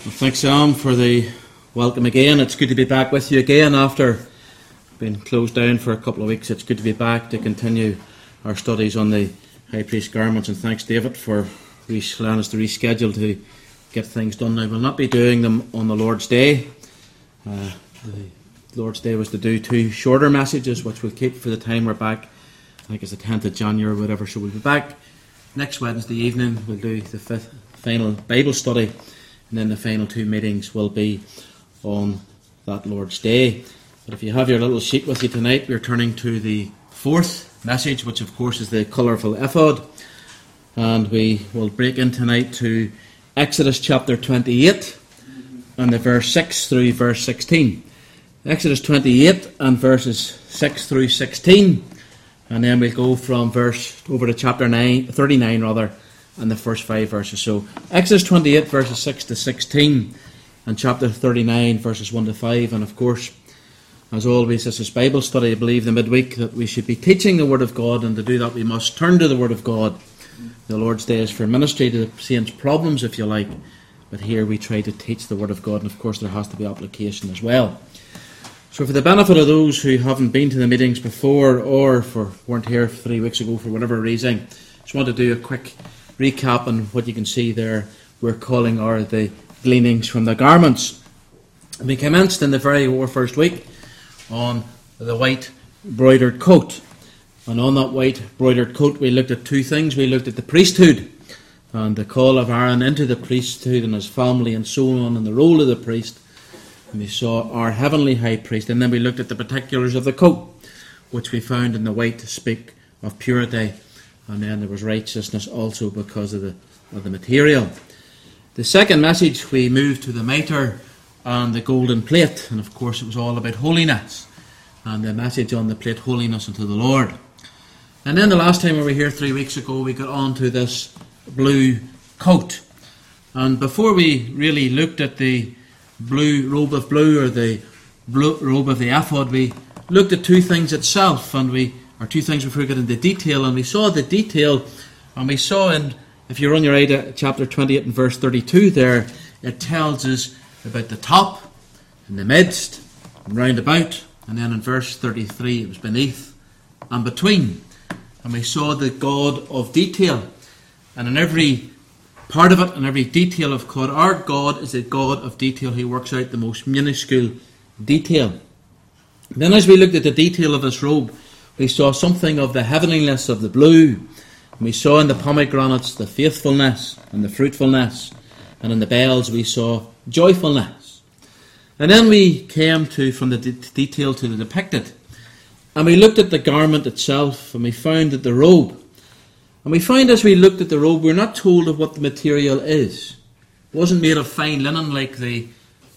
Thanks, Sam, for the welcome again. It's good to be back with you again after being closed down for a couple of weeks. It's good to be back to continue our studies on the high priest garments, and thanks, David, for allowing us to reschedule to get things done now. We'll not be doing them on the Lord's Day. The Lord's Day was to do two shorter messages, which we'll keep for the time we're back. I think it's the 10th of January or whatever, so we'll be back next Wednesday evening. We'll do the final Bible study, and then the final two meetings will be on that Lord's Day. But if you have your little sheet with you tonight, we're turning to the fourth message, which of course is the colourful ephod. And we will break in tonight to Exodus chapter 28 and the verse 6 through verse 16. Exodus 28 and verses 6 through 16. And then we'll go from verse over to chapter 39 and the first 5 verses. So Exodus 28 verses 6 to 16 and chapter 39 verses 1 to 5. And of course, as always, this is Bible study. I believe the midweek that we should be teaching the Word of God, and to do that we must turn to the Word of God. The Lord's Day is for ministry to the saints' problems, if you like, but here we try to teach the Word of God, and of course there has to be application as well. So for the benefit of those who haven't been to the meetings before, or weren't here 3 weeks ago for whatever reason, just want to do a quick recap on what you can see there. We're calling the gleanings from the garments. We commenced in the very first week on the white broidered coat. And on that white broidered coat we looked at two things. We looked at the priesthood and the call of Aaron into the priesthood and his family and so on, and the role of the priest. And we saw our heavenly high priest. And then we looked at the particulars of the coat, which we found in the white to speak of purity. And then there was righteousness also because of the material. The second message, we moved to the mitre and the golden plate. And of course it was all about holiness. And the message on the plate, holiness unto the Lord. And then the last time we were here 3 weeks ago, we got on to this blue coat. And before we really looked at the blue robe of blue, or the blue robe of the ephod, we looked at two things itself, two things before we got into detail, and we saw the detail, and we saw if you run your eye to chapter 28 and verse 32 there, it tells us about the top, in the midst, and round about, and then in verse 33 it was beneath and between. And we saw the God of detail, and in every part of it, and every detail of God, our God is a God of detail. He works out the most minuscule detail. And then as we looked at the detail of this robe, we saw something of the heavenliness of the blue. And we saw in the pomegranates the faithfulness and the fruitfulness, and in the bells we saw joyfulness. And then we came from the detail to the depicted. And we looked at the garment itself, and we found that the robe. And we find as we looked at the robe, we're not told of what the material is. It wasn't made of fine linen like the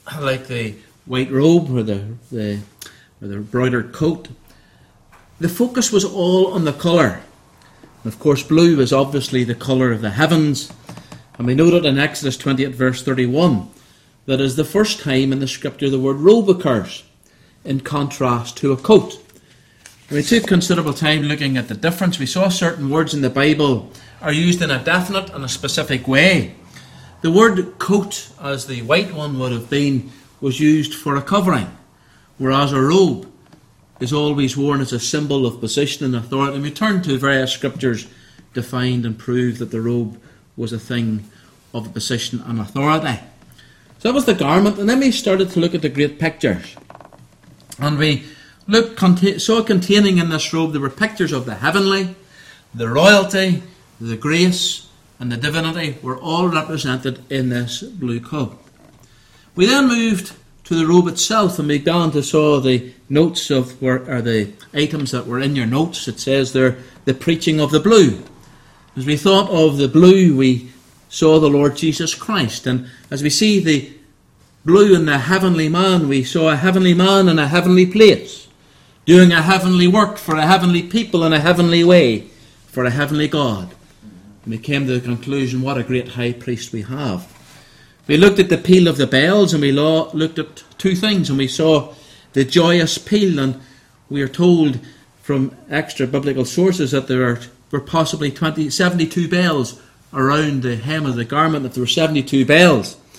white robe or the embroidered coat. The focus was all on the colour. And of course, blue is obviously the colour of the heavens. And we noted in Exodus 28 verse 31 that is the first time in the scripture the word robe occurs, in contrast to a coat. We took considerable time looking at the difference. We saw certain words in the Bible are used in a definite and a specific way. The word coat, as the white one would have been, was used for a covering, whereas a robe is always worn as a symbol of position and authority. And we turned to various scriptures to find and prove that the robe was a thing of a position and authority. So that was the garment, and then we started to look at the great pictures. And we saw containing in this robe, there were pictures of the heavenly, the royalty, the grace, and the divinity were all represented in this blue coat. We then moved to the robe itself, and we began to saw the notes the items that were in your notes. It says there, the preaching of the blue. As we thought of the blue, we saw the Lord Jesus Christ, and as we see the blue in the heavenly man, we saw a heavenly man in a heavenly place, doing a heavenly work for a heavenly people in a heavenly way for a heavenly God. And we came to the conclusion, what a great high priest we have. We looked at the peal of the bells, and we looked at two things, and we saw the joyous peal, and we are told from extra biblical sources that there were possibly 72 bells around the hem of the garment, that there were 72 bells.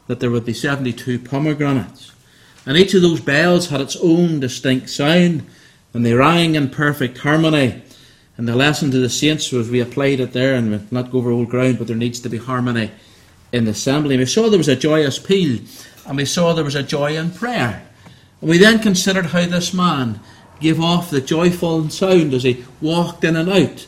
that there would be 72 pomegranates. And each of those bells had its own distinct sound, and they rang in perfect harmony. And the lesson to the saints was we applied it there, and we'll not go over old ground, but there needs to be harmony in the assembly. We saw there was a joyous peal, and we saw there was a joy in prayer. And we then considered how this man gave off the joyful sound as he walked in and out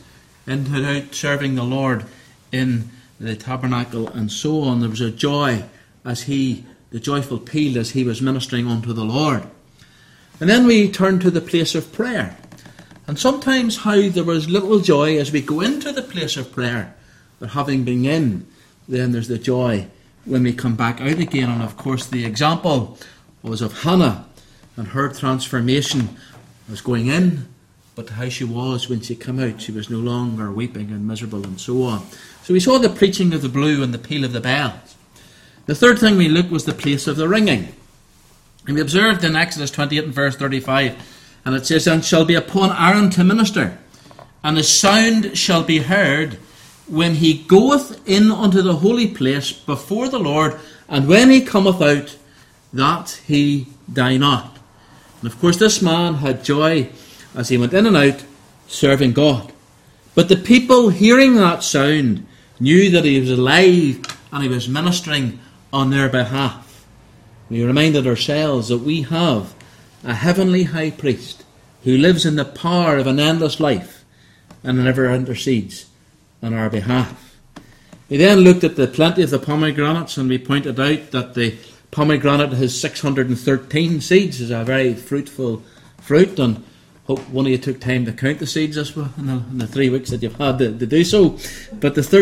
serving the Lord in the tabernacle and so on. There was a joy the joyful peal as he was ministering unto the Lord. And then we turned to the place of prayer. And sometimes how there was little joy as we go into the place of prayer. But having been in, then there's the joy when we come back out again. And of course the example was of Hannah and her transformation was going in, but how she was when she came out. She was no longer weeping and miserable and so on. So we saw the preaching of the blue and the peal of the bells. The third thing we looked was the place of the ringing. And we observed in Exodus 28 and verse 35, and it says, "And shall be upon Aaron to minister, and his sound shall be heard when he goeth in unto the holy place before the Lord, and when he cometh out, that he die not." And of course this man had joy as he went in and out serving God. But the people hearing that sound knew that he was alive and he was ministering on their behalf. We reminded ourselves that we have a heavenly high priest who lives in the power of an endless life and never intercedes on our behalf. We then looked at the plenty of the pomegranates, and we pointed out that the pomegranate has 613 seeds. It's a very fruitful fruit, and hope one of you took time to count the seeds in the 3 weeks that you've had to do so. But the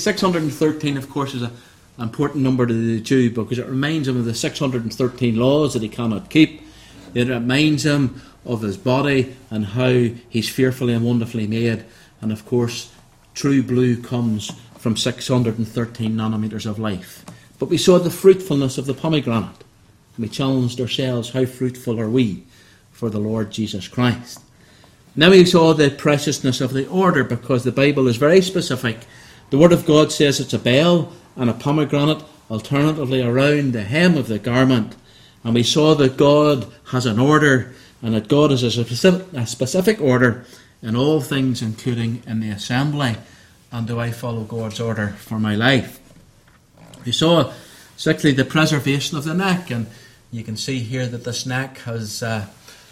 613, of course, is an important number to the Jew because it reminds him of the 613 laws that he cannot keep. It reminds him of his body and how he's fearfully and wonderfully made. And of course, true blue comes from 613 nanometers of life. But we saw the fruitfulness of the pomegranate. We challenged ourselves, how fruitful are we for the Lord Jesus Christ? Now we saw the preciousness of the order, because the Bible is very specific. The Word of God says it's a bell and a pomegranate alternatively around the hem of the garment. And we saw that God has an order, and that God has a specific order in all things, including in the assembly. And do I follow God's order for my life? We saw, sixthly, the preservation of the neck, and you can see here that this neck has a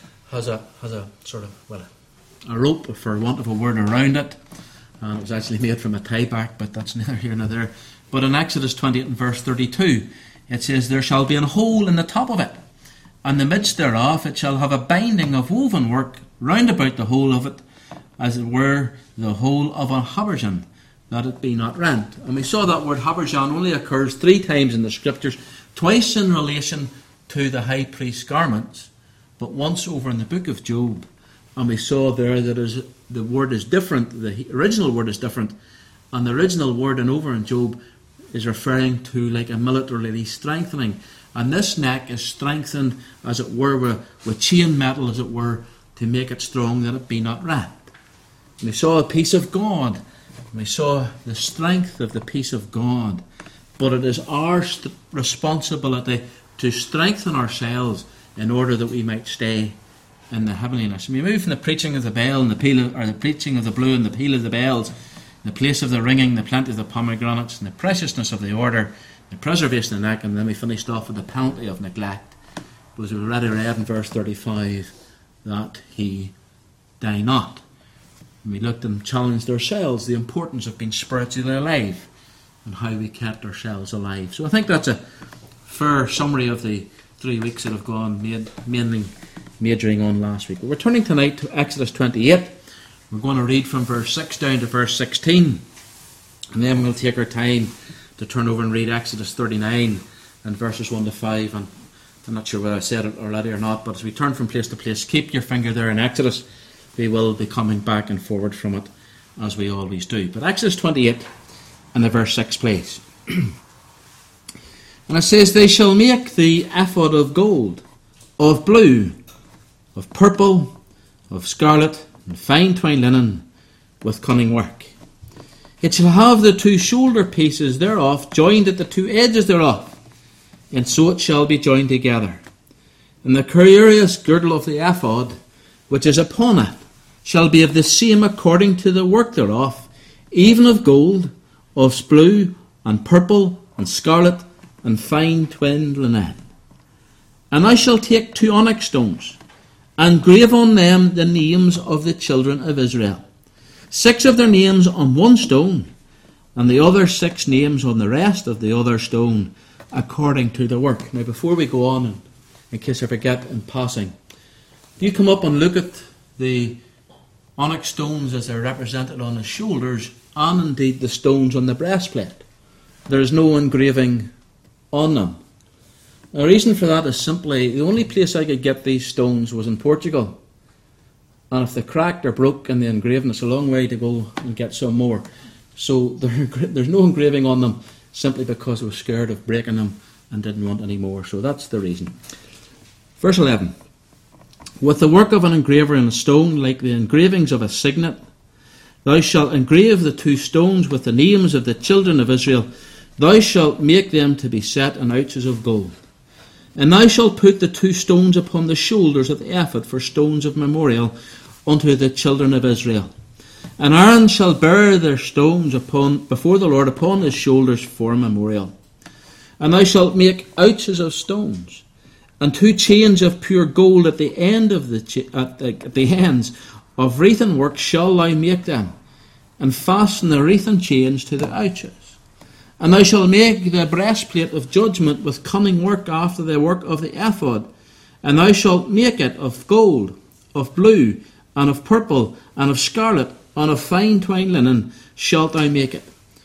sort of, a rope, for want of a word, around it. And it was actually made from a tie back, but that's neither here nor there. But in Exodus 28 and verse 32, it says, "There shall be an hole in the top of it, and the midst thereof it shall have a binding of woven work round about the whole of it, as it were the whole of a habergeon, that it be not rent." And we saw that word habergeon only occurs 3 times in the Scriptures, twice in relation to the high priest's garments, but once over in the book of Job. And we saw there that the word is different, the original word is different, and the original word over in Job is referring to like a militarily strengthening. And this neck is strengthened, as it were, with chain metal, as it were, to make it strong, that it be not rent. And we saw a peace of God. And we saw the strength of the peace of God. But it is our responsibility to strengthen ourselves in order that we might stay in the heavenliness. And we move from the preaching of the bell and the peal, or the preaching of the blue and the peal of the bells, the place of the ringing, the plenty of the pomegranates, and the preciousness of the order, the preservation of the neck, and then we finished off with the penalty of neglect, because we already read in verse 35 that he die not. And we looked and challenged ourselves the importance of being spiritually alive and how we kept ourselves alive. So I think that's a fair summary of the 3 weeks that have gone, mainly majoring on last week. We're turning tonight to Exodus 28. We're going to read from verse 6 down to verse 16. And then we'll take our time to turn over and read Exodus 39 and verses 1 to 5. And I'm not sure whether I said it already or not, but as we turn from place to place, keep your finger there in Exodus. We will be coming back and forward from it, as we always do. But Exodus 28 and the verse 6, please. And it says, "They shall make the ephod of gold, of blue, of purple, of scarlet, and fine twined linen, with cunning work. It shall have the 2 shoulder pieces thereof joined at the 2 edges thereof, and so it shall be joined together. And the curious girdle of the ephod, which is upon it, shall be of the same according to the work thereof, even of gold, of blue, and purple, and scarlet, and fine twined linen. And I shall take 2 onyx stones, and grave on them the names of the children of Israel, 6 of their names on one stone, and the other 6 names on the rest of the other stone, according to the work. Now, before we go on, and in case I forget in passing, if you come up and look at the onyx stones as they're represented on the shoulders, and indeed the stones on the breastplate, there is no engraving on them. The reason for that is simply, the only place I could get these stones was in Portugal. And if they cracked or broke in the engraving, it's a long way to go and get some more. So there's no engraving on them, simply because I was scared of breaking them and didn't want any more. So that's the reason. Verse 11. With the work of an engraver in a stone, like the engravings of a signet, thou shalt engrave the 2 stones with the names of the children of Israel. Thou shalt make them to be set in ouches of gold. And thou shalt put the 2 stones upon the shoulders of the ephod for stones of memorial unto the children of Israel. And Aaron shall bear their stones before the Lord upon his shoulders for a memorial. And thou shalt make ouches of stones, and 2 chains of pure gold at the end of at the ends of wreathen work shall thou make them, and fasten the wreathen chains to the ouches. And thou shalt make the breastplate of judgment with cunning work after the work of the ephod. And thou shalt make it of gold, of blue, and of purple, and of scarlet, and of fine twined linen shalt thou make it.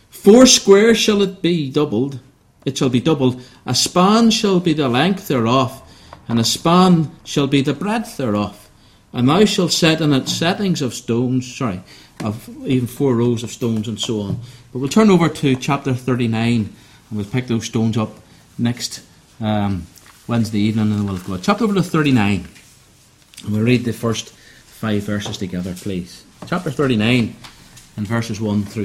4 square shall it be doubled. It shall be doubled. A span shall be the length thereof, and a span shall be the breadth thereof. And thou shalt set in it settings of stones, of even 4 rows of stones, and so on. But we'll turn over to chapter 39, and we'll pick those stones up next Wednesday evening, and we'll go. Chapter over to 39, and we'll read the first 5 verses together, please. Chapter 39, and verses 1 through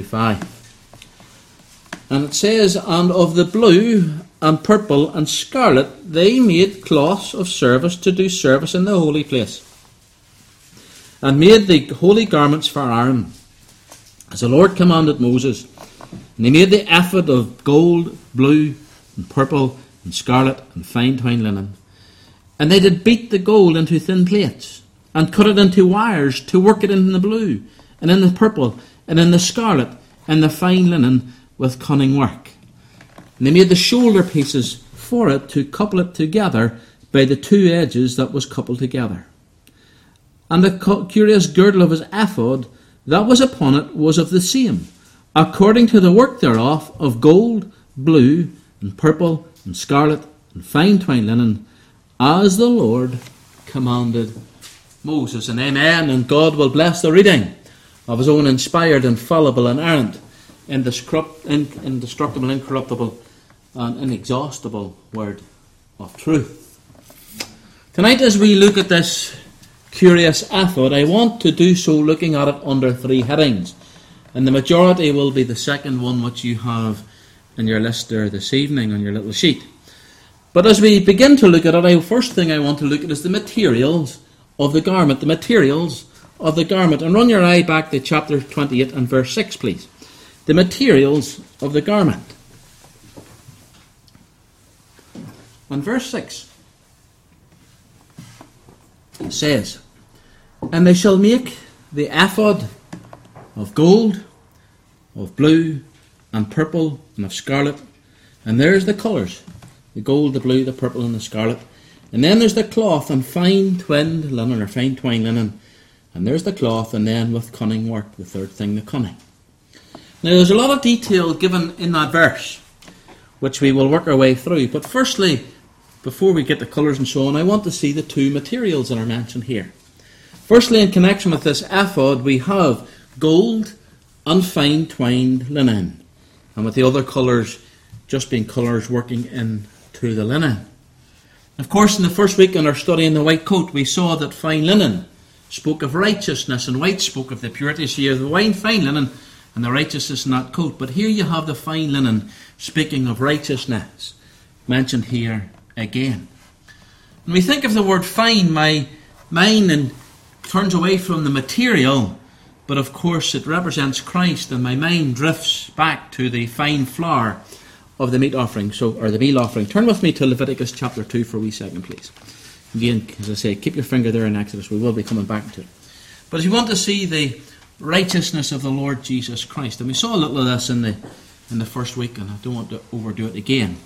5. And it says, And of the blue and purple and scarlet they made cloths of service to do service in the holy place, and made the holy garments for Aaron, as the Lord commanded Moses. And he made the ephod of gold, blue, and purple, and scarlet, and fine twined linen. And they did beat the gold into thin plates, and cut it into wires, to work it in the blue, and in the purple, and in the scarlet, and the fine linen, with cunning work. And they made the shoulder pieces for it, to couple it together by the 2 edges that was coupled together. And the curious girdle of his ephod that was upon it was of the same, according to the work thereof, of gold, blue, and purple, and scarlet, and fine twined linen, as the Lord commanded Moses. And amen. And God will bless the reading of his own inspired, infallible, inerrant, indestructible, incorruptible, and inexhaustible word of truth. Tonight, as we look at this curious ephod, I want to do so looking at it under 3 headings, and the majority will be the second one which you have in your list there this evening on your little sheet. But as we begin to look at it, the first thing I want to look at is the materials of the garment. The materials of the garment. And run your eye back to chapter 28 and verse 6, please. The materials of the garment. And verse 6 says, And they shall make the ephod of gold, of blue, and purple, and of scarlet. And there's the colours. The gold, the blue, the purple, and the scarlet. And then there's the cloth and fine twinned linen, or fine twined linen. And there's the cloth, and then with cunning work, the third thing, the cunning. Now there's a lot of detail given in that verse, which we will work our way through. But firstly, before we get the colours and so on, I want to see the 2 materials that are mentioned here. Firstly, in connection with this ephod, we have gold and fine twined linen. And with the other colours just being colours working into the linen. Of course, in the first week in our study in the white coat, we saw that fine linen spoke of righteousness, and white spoke of the purity. So you have the fine linen and the righteousness in that coat. But here you have the fine linen speaking of righteousness, mentioned here again. When we think of the word fine, my mind turns away from the material, but of course it represents Christ, and my mind drifts back to the fine flour of the meat offering, or the meal offering. Turn with me to Leviticus chapter 2 for a wee second, please. Again, as I say, keep your finger there in Exodus. We will be coming back to it. But if you want to see the righteousness of the Lord Jesus Christ, and we saw a little of this in the first week, and I don't want to overdo it again.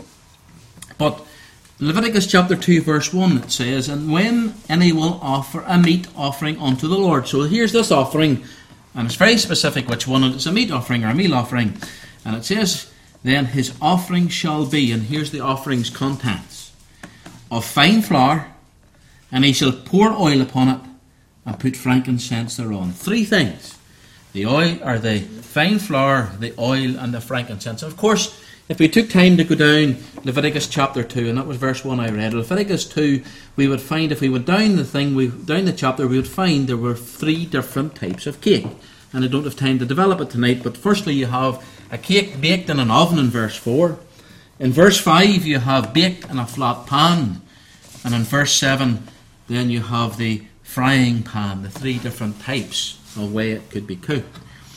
But Leviticus chapter 2 verse 1, it says, "And when any will offer a meat offering unto the Lord." So here's this offering, and it's very specific which one. It's a meat offering or a meal offering. And it says, "Then his offering shall be," and here's the offering's contents, "of fine flour, and he shall pour oil upon it, and put frankincense thereon." Three things: the oil, or the fine flour, the oil, and the frankincense. And of course, if we took time to go down Leviticus chapter 2, and that was verse 1 I read, Leviticus 2, we would find, if we went down the chapter, we would find there were three different types of cake. And I don't have time to develop it tonight, but firstly you have a cake baked in an oven in verse 4. In verse 5 you have baked in a flat pan. And in verse 7 then you have the frying pan, the three different types of way it could be cooked.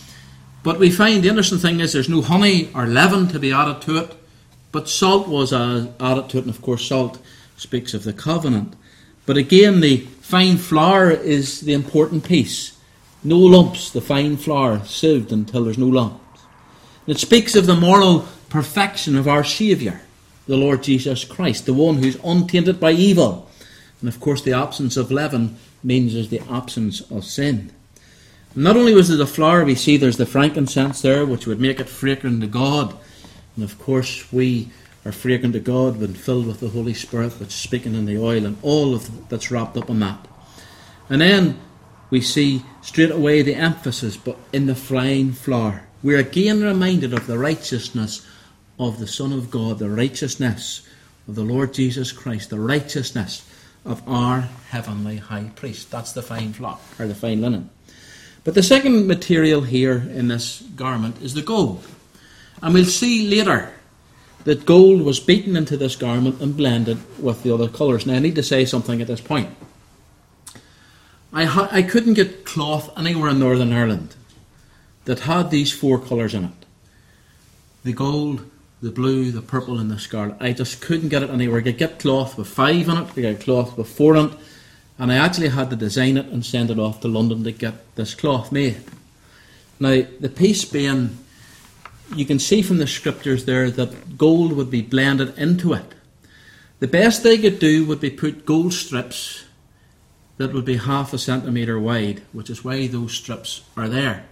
But we find the interesting thing is there's no honey or leaven to be added to it, but salt was added to it, and of course salt speaks of the covenant. But again, the fine flour is the important piece. No lumps, the fine flour, sieved until there's no lumps. It speaks of the moral perfection of our Saviour, the Lord Jesus Christ, the one who's untainted by evil. And of course the absence of leaven means there's the absence of sin. Not only was there the flour, we see there's the frankincense there, which would make it fragrant to God. And of course we are fragrant to God when filled with the Holy Spirit, which is speaking in the oil, and all of that's wrapped up in that. And then we see straight away the emphasis, but in the fine flour. We're again reminded of the righteousness of the Son of God, the righteousness of the Lord Jesus Christ, the righteousness of our heavenly high priest. That's the fine flour, or the fine linen. But the second material here in this garment is the gold. And we'll see later that gold was beaten into this garment and blended with the other colours. Now I need to say something at this point. I couldn't get cloth anywhere in Northern Ireland that had these four colours in it. The gold, the blue, the purple and the scarlet. I just couldn't get it anywhere. I could get cloth with 5 in it, I could get cloth with 4 in it, and I actually had to design it and send it off to London to get this cloth made. Now, the piece being, you can see from the scriptures there that gold would be blended into it. The best they could do would be put gold strips that would be 1/2 centimetre wide, which is why those strips are there.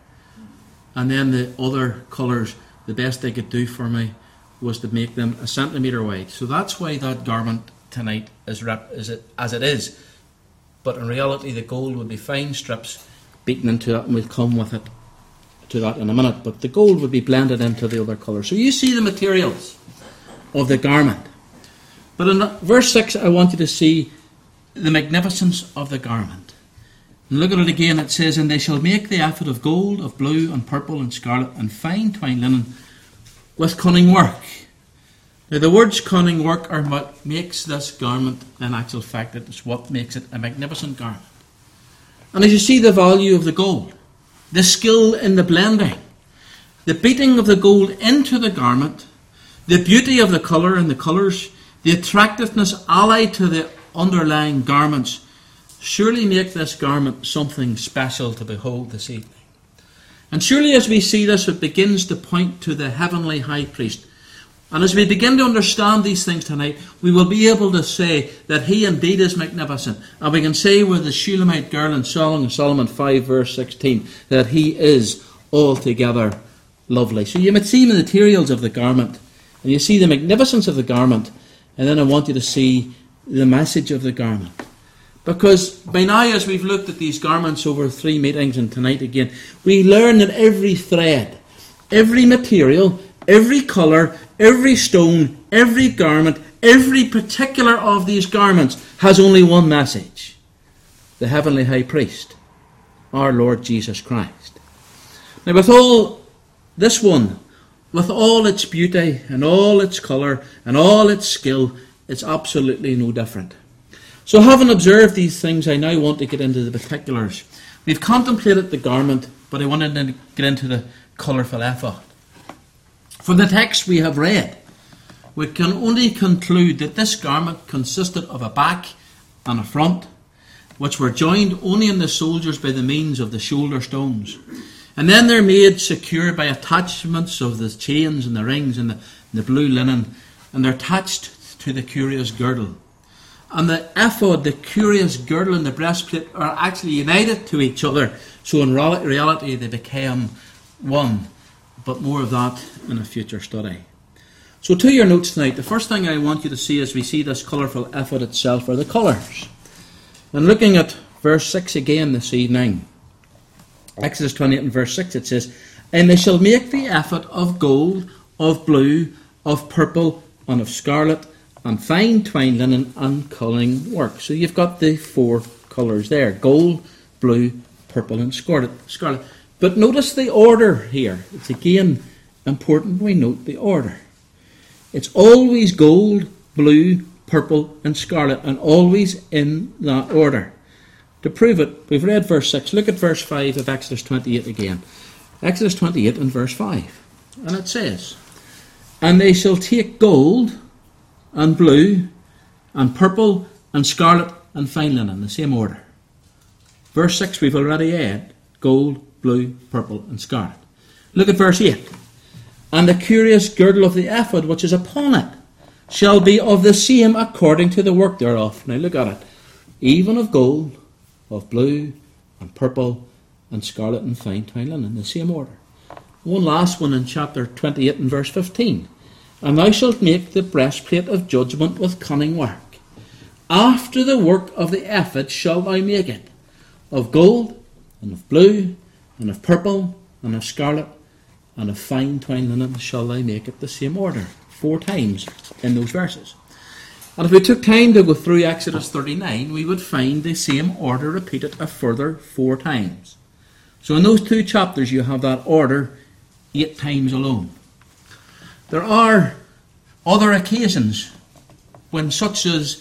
And then the other colours, the best they could do for me was to make them 1 centimetre wide. So that's why that garment tonight is as it is. But in reality, the gold would be fine strips beaten into it, and we'll come with it to that in a minute. But the gold would be blended into the other colours. So you see the materials of the garment. But in verse 6, I want you to see the magnificence of the garment. And look at it again. It says, "And they shall make the ephod of gold, of blue, and purple, and scarlet, and fine twined linen, with cunning work." Now the words cunning work are what makes this garment, in actual fact, it's what makes it a magnificent garment. And as you see the value of the gold, the skill in the blending, the beating of the gold into the garment, the beauty of the colour and the colours, the attractiveness allied to the underlying garments, surely make this garment something special to behold this evening. And surely as we see this, it begins to point to the heavenly high priest. And as we begin to understand these things tonight, we will be able to say that he indeed is magnificent. And we can say with the Shulamite girl in Solomon 5 verse 16, that he is altogether lovely. So you might see the materials of the garment, and you see the magnificence of the garment, and then I want you to see the message of the garment. Because by now, as we've looked at these garments over 3 meetings and tonight again, we learn that every thread, every material, every colour, every stone, every garment, every particular of these garments has only one message: the heavenly high priest, our Lord Jesus Christ. Now with all this one, with all its beauty and all its colour and all its skill, it's absolutely no different. So having observed these things, I now want to get into the particulars. We've contemplated the garment, but I wanted to get into the colourful ephod. From the text we have read, we can only conclude that this garment consisted of a back and a front, which were joined only in the soldiers by the means of the shoulder stones. And then they're made secure by attachments of the chains and the rings and the blue linen, and they're attached to the curious girdle. And the ephod, the curious girdle and the breastplate are actually united to each other. So in reality they became one. But more of that in a future study. So to your notes tonight, the first thing I want you to see as we see this colourful ephod itself are the colours. And looking at verse 6 again this evening, Exodus 28 and verse 6, it says, "And they shall make the ephod of gold, of blue, of purple, and of scarlet, and fine twined linen, and culling work." So you've got the four colours there: gold, blue, purple, and scarlet. But notice the order here. It's again important we note the order. It's always gold, blue, purple, and scarlet, and always in that order. To prove it, we've read verse 6. Look at verse 5 of Exodus 28 again. Exodus 28 and verse 5. And it says, "And they shall take gold and blue and purple and scarlet and fine linen," the same order. Verse 6 we've already read. Gold, blue, purple, and scarlet. Look at verse 8. "And the curious girdle of the ephod which is upon it shall be of the same according to the work thereof." Now look at it. Even of gold, of blue, and purple, and scarlet, and fine twined linen, in the same order. One last one in chapter 28 and verse 15. "And thou shalt make the breastplate of judgment with cunning work. After the work of the ephod shalt thou make it. Of gold, and of blue, and of purple, and of scarlet, and of fine twined linen shall thou make it," the same order. 4 times in those verses. And if we took time to go through Exodus 39, we would find the same order repeated a further 4 times. So in those 2 chapters you have that order 8 times alone. There are other occasions when, such as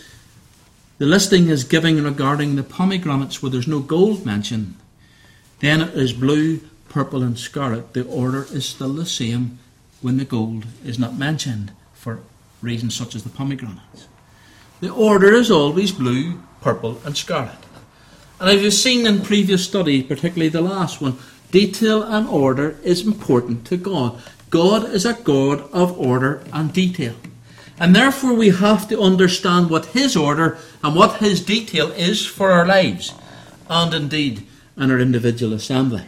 the listing is given regarding the pomegranates where there's no gold mentioned, then it is blue, purple and scarlet. The order is still the same when the gold is not mentioned for reasons such as the pomegranates. The order is always blue, purple and scarlet. And as you've seen in previous study, particularly the last one, detail and order is important to God. God is a God of order and detail. And therefore we have to understand what His order and what His detail is for our lives, and indeed in our individual assembly.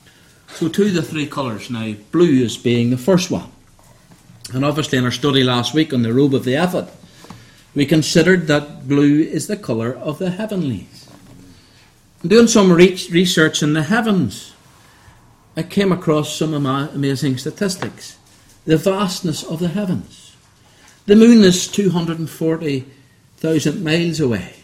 So to the 3 colours now, blue is being the first one. And obviously in our study last week on the robe of the ephod, we considered that blue is the colour of the heavenlies. Doing some research in the heavens, I came across some amazing statistics. The vastness of the heavens. The moon is 240,000 miles away.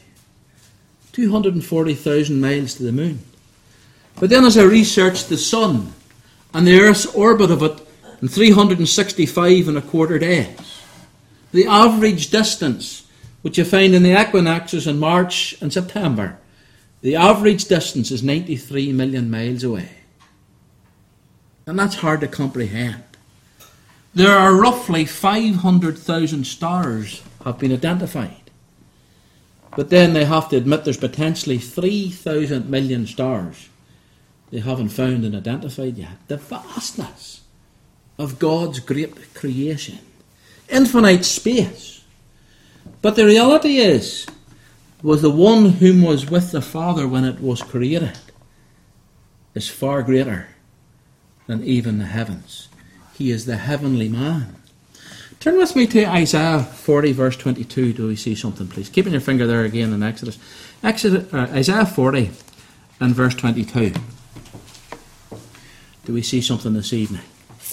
240,000 miles to the moon. But then as I researched the sun and the Earth's orbit of it in 365.25 days, the average distance, which you find in the equinoxes in March and September, the average distance is 93 million miles away. And that's hard to comprehend. There are roughly 500,000 stars have been identified. But then they have to admit there's potentially 3,000 million stars they haven't found and identified yet. The vastness of God's great creation. Infinite space. But the reality is, was the one whom was with the Father when it was created is far greater than even the heavens. He is the heavenly man. Turn with me to Isaiah 40 verse 22. Do we see something, please? Keeping your finger there again in Exodus. Isaiah 40 and verse 22. Do we see something this evening?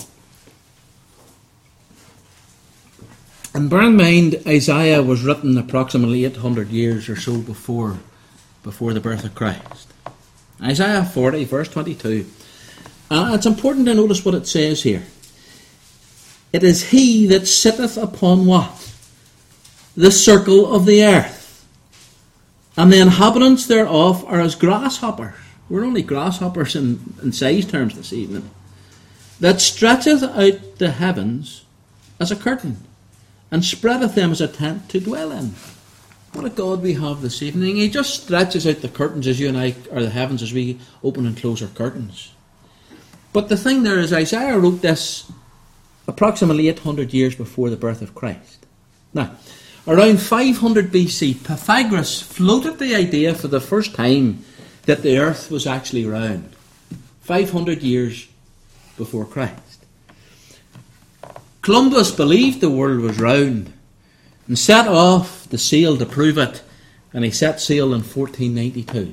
And bear in mind, Isaiah was written approximately 800 years or so before the birth of Christ. Isaiah 40 verse 22. It's important to notice what it says here. It is he that sitteth upon what? The circle of the earth. And the inhabitants thereof are as grasshoppers. We're only grasshoppers in size terms this evening. That stretcheth out the heavens as a curtain, and spreadeth them as a tent to dwell in. What a God we have this evening. He just stretches out the curtains as you and I, or the heavens as we open and close our curtains. But the thing there is, Isaiah wrote this approximately 800 years before the birth of Christ. Now, around 500 BC, Pythagoras floated the idea for the first time that the earth was actually round. 500 years before Christ. Columbus believed the world was round and set off to sail to prove it, and he set sail in 1492.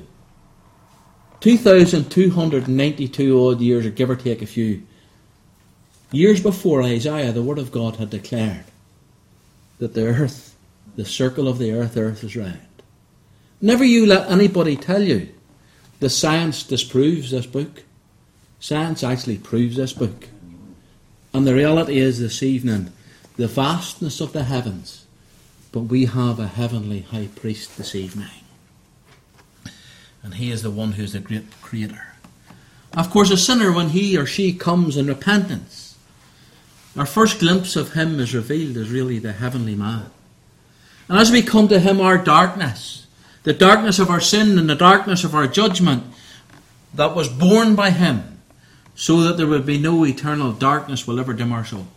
2,292 odd years, or give or take a few, years before Isaiah, the Word of God had declared that the earth, the circle of the earth is round. Never you let anybody tell you the science disproves this book. Science actually proves this book. And the reality is this evening, the vastness of the heavens, but we have a heavenly high priest this evening. And he is the one who is the great creator. Of course, a sinner, when he or she comes in repentance, our first glimpse of him is revealed as really the heavenly man. And as we come to him, our darkness, the darkness of our sin and the darkness of our judgment, that was borne by him, so that there would be no eternal darkness will ever dim our soul.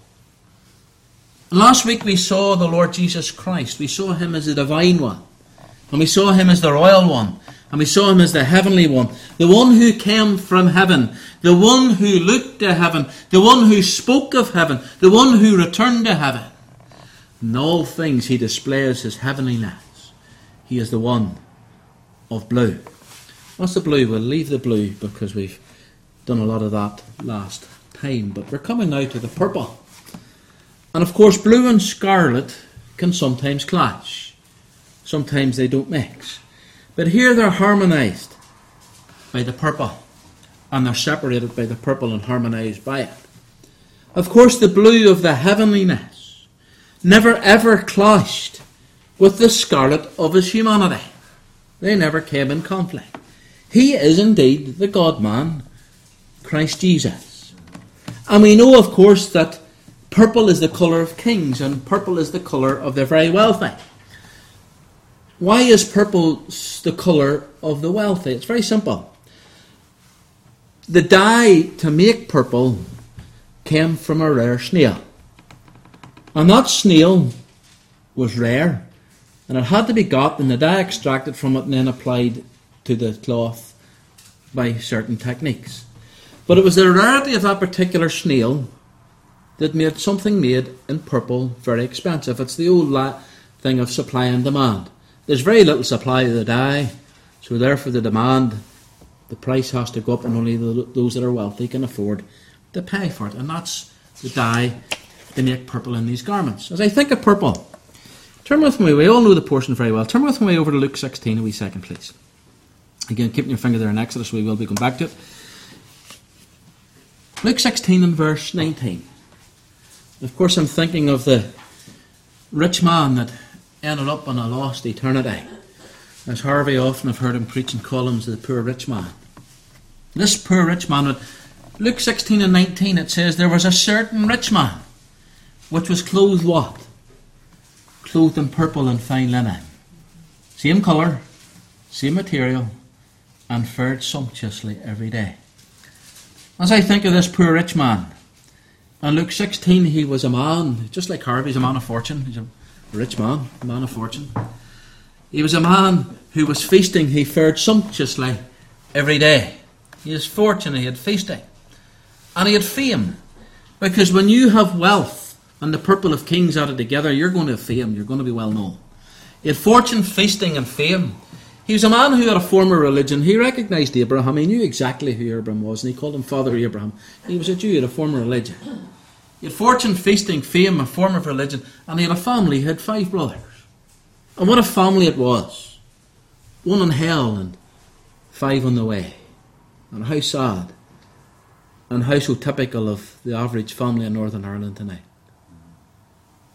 And last week we saw the Lord Jesus Christ. We saw him as the divine one. And we saw him as the royal one. And we saw him as the heavenly one. The one who came from heaven. The one who looked to heaven. The one who spoke of heaven. The one who returned to heaven. In all things he displays his heavenliness. He is the one of blue. What's the blue? We'll leave the blue because we've done a lot of that last time. But we're coming now to the purple. And of course, blue and scarlet can sometimes clash. Sometimes they don't mix. But here they're harmonised by the purple. And they're separated by the purple and harmonised by it. Of course, the blue of the heavenliness never ever clashed with the scarlet of his humanity. They never came in conflict. He is indeed the God-man, Christ Jesus. And we know, of course, that purple is the colour of kings, and purple is the colour of the very wealthy. Why is purple the colour of the wealthy? It's very simple. The dye to make purple came from a rare snail. And that snail was rare, and it had to be got and the dye extracted from it and then applied to the cloth by certain techniques. But it was the rarity of that particular snail that made something made in purple very expensive. It's the old thing of supply and demand. There's very little supply of the dye, so therefore the demand, the price has to go up, and only those that are wealthy can afford to pay for it. And that's the dye to make purple in these garments. As I think of purple, turn with me, we all know the portion very well, turn with me over to Luke 16 a wee second, please. Again, keeping your finger there in Exodus, we will be going back to it. Luke 16 and verse 19. Of course, I'm thinking of the rich man that ended up in a lost eternity. As Harvey often have heard him preaching columns of the poor rich man. This poor rich man, Luke 16 and 19, it says, there was a certain rich man, which was clothed what? Clothed in purple and fine linen. Same colour, same material, and fared sumptuously every day. As I think of this poor rich man, in Luke 16 he was a man, just like Harvey's a man of fortune. He's a rich man, a man of fortune. He was a man who was feasting. He fared sumptuously every day. He was fortunate, he had feasting. And he had fame. Because when you have wealth and the purple of kings added together, you're going to have fame, you're going to be well known. He had fortune, feasting and fame. He was a man who had a form of religion. He recognised Abraham. He knew exactly who Abraham was, and he called him Father Abraham. He was a Jew, he had a form of religion. He had fortune, feasting, fame, a form of religion, and he had a family. He had 5 brothers. And what a family it was. 1 in hell and 5 on the way. And how sad. And how so typical of the average family in Northern Ireland tonight.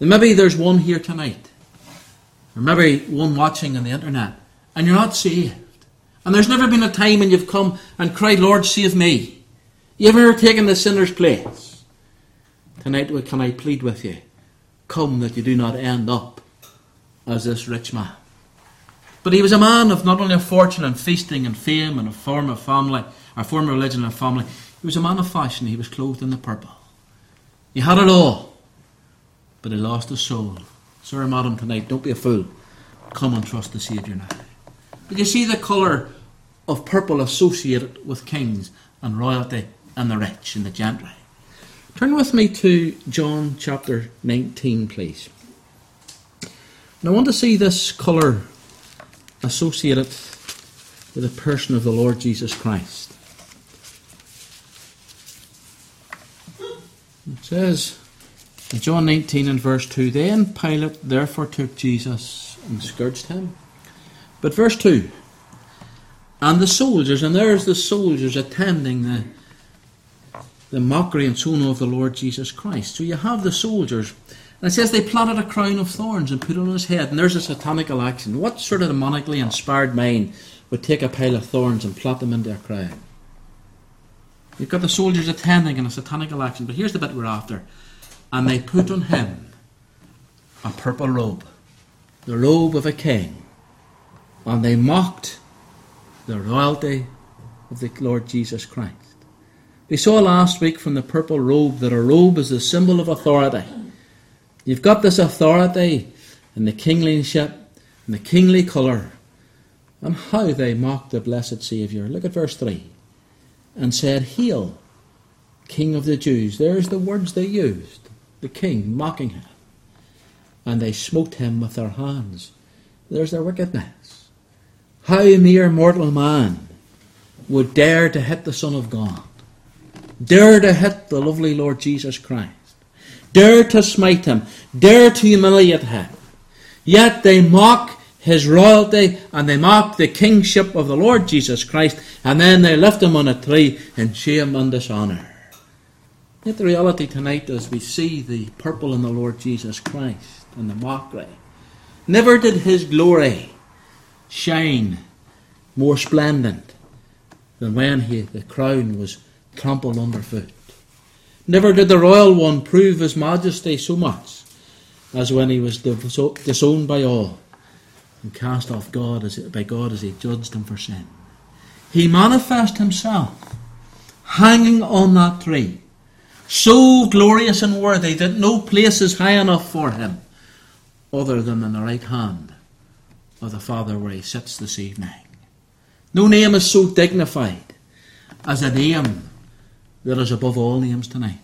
And maybe there's one here tonight, or maybe one watching on the internet, and you're not saved. And there's never been a time when you've come and cried, Lord, save me. You've never taken the sinner's place. Tonight, can I plead with you? Come that you do not end up as this rich man. But he was a man of not only a fortune and feasting and fame and a former family, or former religion and family. He was a man of fashion. He was clothed in the purple. He had it all, but he lost his soul. Sir, madam, tonight, don't be a fool. Come and trust the Saviour now. Did you see the colour of purple associated with kings and royalty and the rich and the gentry? Turn with me to John chapter 19, please. And I want to see this colour associated with the person of the Lord Jesus Christ. It says in John 19 and verse 2, Then Pilate therefore took Jesus and scourged him. But verse 2, and the soldiers, and there's the soldiers attending the mockery and so on of the Lord Jesus Christ. So you have the soldiers, and it says they planted a crown of thorns and put it on his head, and there's a satanical action. What sort of demonically inspired mind would take a pile of thorns and plot them into a crown? You've got the soldiers attending in a satanical action, but here's the bit we're after. And they put on him a purple robe, the robe of a king. And they mocked the royalty of the Lord Jesus Christ. We saw last week from the purple robe that a robe is a symbol of authority. You've got this authority and the kinglyship and the kingly colour. And how they mocked the blessed Saviour. Look at verse 3. And said, Hail, King of the Jews. There's the words they used. The king mocking him. And they smote him with their hands. There's their wickedness. How a mere mortal man would dare to hit the Son of God, dare to hit the lovely Lord Jesus Christ, dare to smite him, dare to humiliate him. Yet they mock his royalty and they mock the kingship of the Lord Jesus Christ, and then they lift him on a tree in shame and dishonour. Yet the reality tonight is we see the purple in the Lord Jesus Christ and the mockery. Never did his glory shine more splendid than when the crown was trampled underfoot. Never did the royal one prove his majesty so much as when he was disowned by all and cast off by God as he judged him for sin. He manifested himself hanging on that tree, so glorious and worthy that no place is high enough for him other than in the right hand of the Father where he sits this evening. No name is so dignified as a name that is above all names tonight.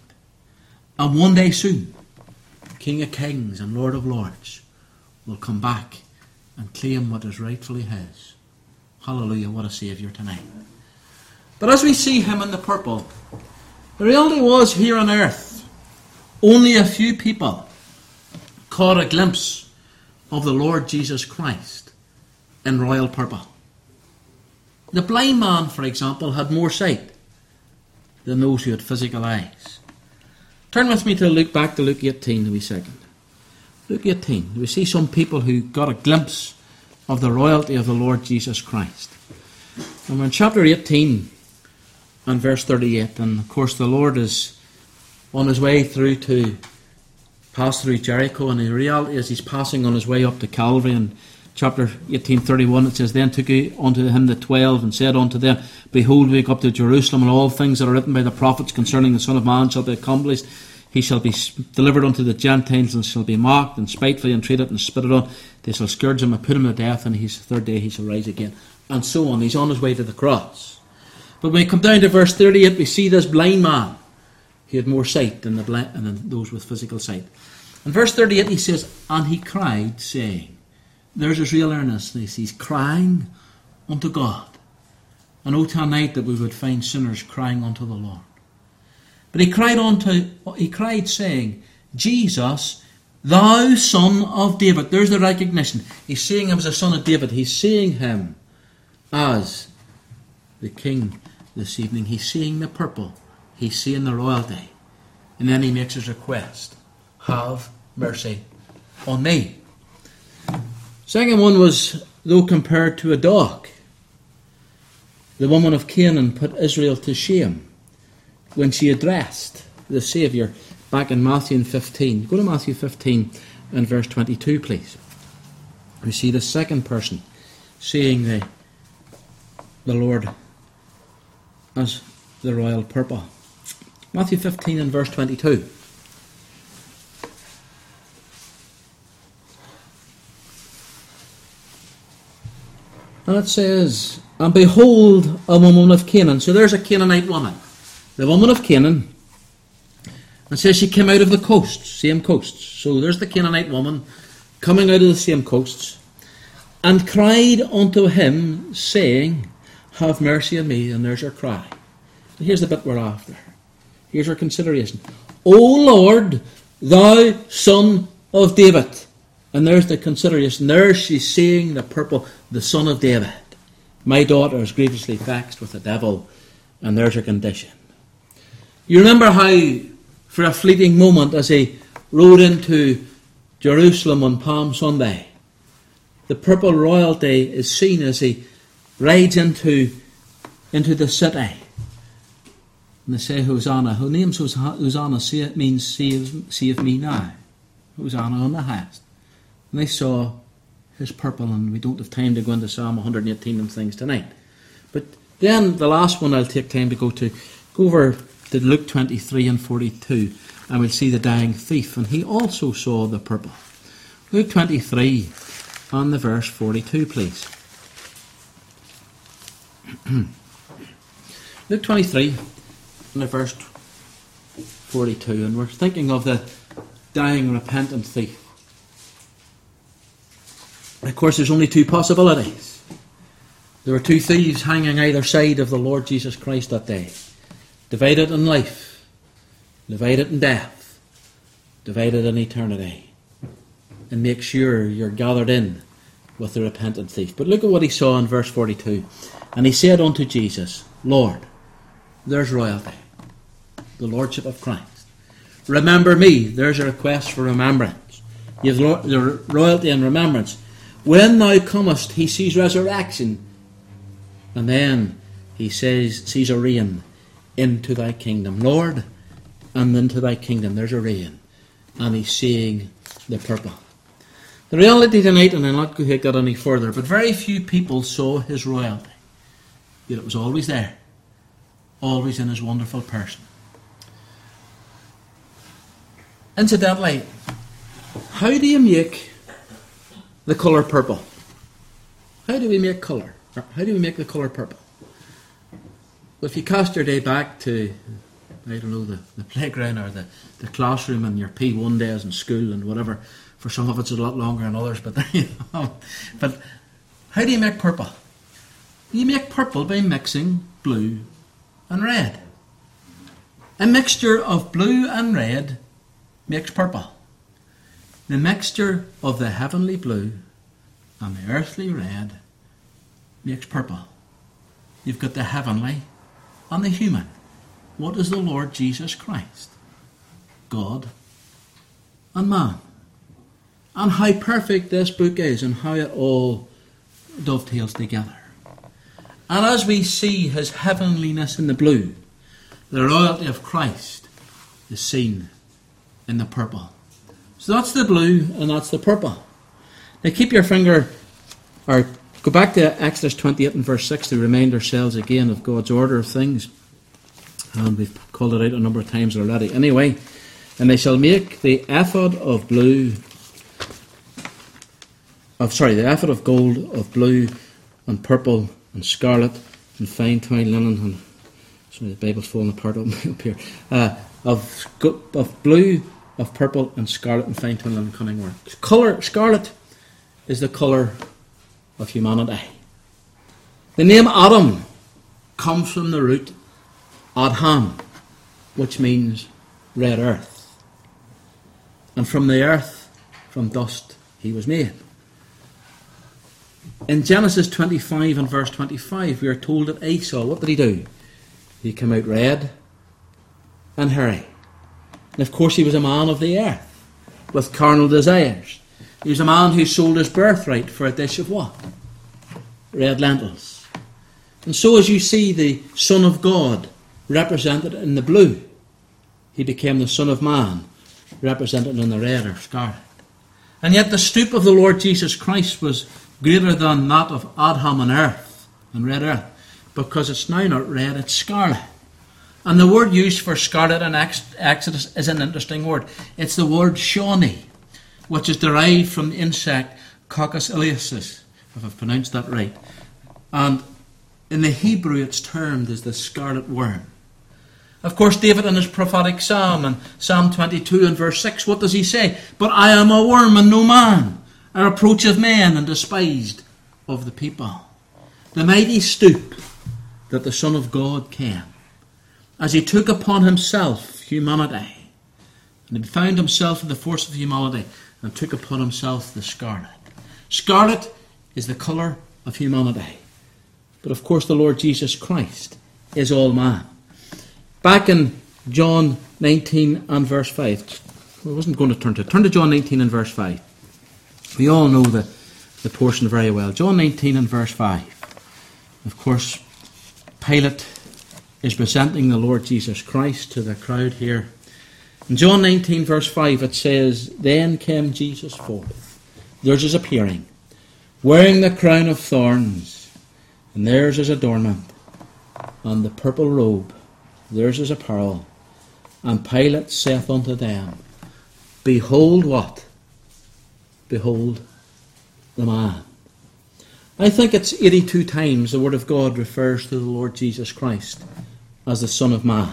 And one day soon, King of Kings and Lord of Lords will come back and claim what is rightfully his. Hallelujah, what a Saviour tonight. But as we see him in the purple, the reality was here on earth, only a few people caught a glimpse of the Lord Jesus Christ in royal purple. The blind man, for example, had more sight than those who had physical eyes. Turn with me to back to Luke 18 a wee second. Luke 18. We see some people who got a glimpse of the royalty of the Lord Jesus Christ. And we're in chapter 18 and verse 38. And of course the Lord is on his way to pass through Jericho. And the reality is he's passing on his way up to Calvary. And chapter 18:31 it says, Then took he unto him the 12 and said unto them, Behold, we go up to Jerusalem, and all things that are written by the prophets concerning the Son of Man shall be accomplished. He shall be delivered unto the Gentiles, and shall be mocked and spitefully entreated and spitted on. They shall scourge him and put him to death, and the third day he shall rise again. And so on. He's on his way to the cross. But when we come down to verse 38, we see this blind man. He had more sight than those with physical sight. In verse 38 he says, And he cried, saying, there's his real earnestness. He's crying unto God. And oh, tonight that we would find sinners crying unto the Lord. But he cried saying, Jesus, thou Son of David. There's the recognition. He's seeing him as a son of David. He's seeing him as the king this evening. He's seeing the purple. He's seeing the royalty. And then he makes his request. Have mercy on me. Second one was, though compared to a dog, the woman of Canaan put Israel to shame when she addressed the Saviour back in Matthew 15. Go to Matthew 15 and verse 22, please. We see the second person seeing the Lord as the royal purple. Matthew 15 and verse 22. And it says, and behold, a woman of Canaan. So there's a Canaanite woman. The woman of Canaan. It says she came out of the coasts, same coasts. So there's the Canaanite woman coming out of the same coasts. And cried unto him, saying, have mercy on me. And there's her cry. And here's the bit we're after. Here's her consideration. O Lord, thou Son of David. And there's the consideration. There she's seeing the purple, the Son of David. My daughter is grievously vexed with the devil. And there's her condition. You remember how, for a fleeting moment, as he rode into Jerusalem on Palm Sunday, the purple royalty is seen as he rides into the city. And they say, Hosanna. Her name's Hosanna means save me now. Hosanna on the highest. And they saw his purple, and we don't have time to go into Psalm 118 and things tonight. But then the last one I'll take time to go over to Luke 23 and 42, and we'll see the dying thief, and he also saw the purple. Luke 23 and the verse 42, please. Luke 23 and the verse 42, and we're thinking of the dying repentant thief. Of course, there's only two possibilities. There were two thieves hanging either side of the Lord Jesus Christ that day. Divided in life, divided in death, divided in eternity. And make sure you're gathered in with the repentant thief. But look at what he saw in verse 42. And he said unto Jesus, Lord, there's royalty, the Lordship of Christ. Remember me. There's a request for remembrance. You have the royalty and remembrance. When thou comest, he sees resurrection. And then he sees a reign into thy kingdom. Lord, and into thy kingdom. There's a reign. And he's seeing the purple. The reality tonight, and I'll not go take that any further, but very few people saw his royalty. Yet it was always there. Always in his wonderful person. Incidentally, how do you make the colour purple? How do we make colour? How do we make the colour purple? Well, if you cast your day back to, I don't know, the playground or the classroom and your P1 days in school and whatever, for some of it's a lot longer than others, but there you go. But how do you make purple? You make purple by mixing blue and red. A mixture of blue and red makes purple. The mixture of the heavenly blue and the earthly red makes purple. You've got the heavenly and the human. What is the Lord Jesus Christ? God and man. And how perfect this book is and how it all dovetails together. And as we see his heavenliness in the blue, the royalty of Christ is seen in the purple. So that's the blue and that's the purple. Now keep your finger, or go back to Exodus 28 and verse 6 to remind ourselves again of God's order of things. And we've called it out a number of times already. Anyway, and they shall make the ephod of gold of blue and purple and scarlet and fine twined linen and sorry, the Bible's falling apart up here. Of blue, of purple and scarlet and fine twined linen cunning work. Scarlet is the colour of humanity. The name Adam comes from the root Adham, which means red earth. And from the earth, from dust, he was made. In Genesis 25 and verse 25, we are told that Esau, what did he do? He came out red and hairy. And of course he was a man of the earth. with carnal desires. He was a man who sold his birthright for a dish of what? Red lentils. And so as you see the Son of God represented in the blue, he became the Son of Man represented in the red or scarlet. And yet the stoop of the Lord Jesus Christ was greater than that of Adam on earth, and red earth, because it's now not red, it's scarlet. And the word used for scarlet in Exodus is an interesting word. It's the word shawnee, which is derived from the insect Coccus iliacis, if I've pronounced that right. And in the Hebrew it's termed as the scarlet worm. Of course, David in his prophetic psalm, in Psalm 22 and verse 6, what does he say? But I am a worm and no man, a reproach of men and despised of the people. The mighty stoop that the Son of God came, as he took upon himself humanity, and he found himself in the force of humanity, and took upon himself the scarlet. Scarlet is the colour of humanity. But of course the Lord Jesus Christ is all man. Back in John 19 and verse 5. I wasn't going to turn to it. Turn to John 19 and verse 5. We all know the portion very well. John 19 and verse 5. Of course, Pilate is presenting the Lord Jesus Christ to the crowd here. In John 19 verse 5 it says, Then came Jesus forth. There's his appearing, wearing the crown of thorns, and there's his adornment, and the purple robe, there's his apparel. And Pilate saith unto them, Behold what? Behold the man. I think it's 82 times the Word of God refers to the Lord Jesus Christ as the Son of Man.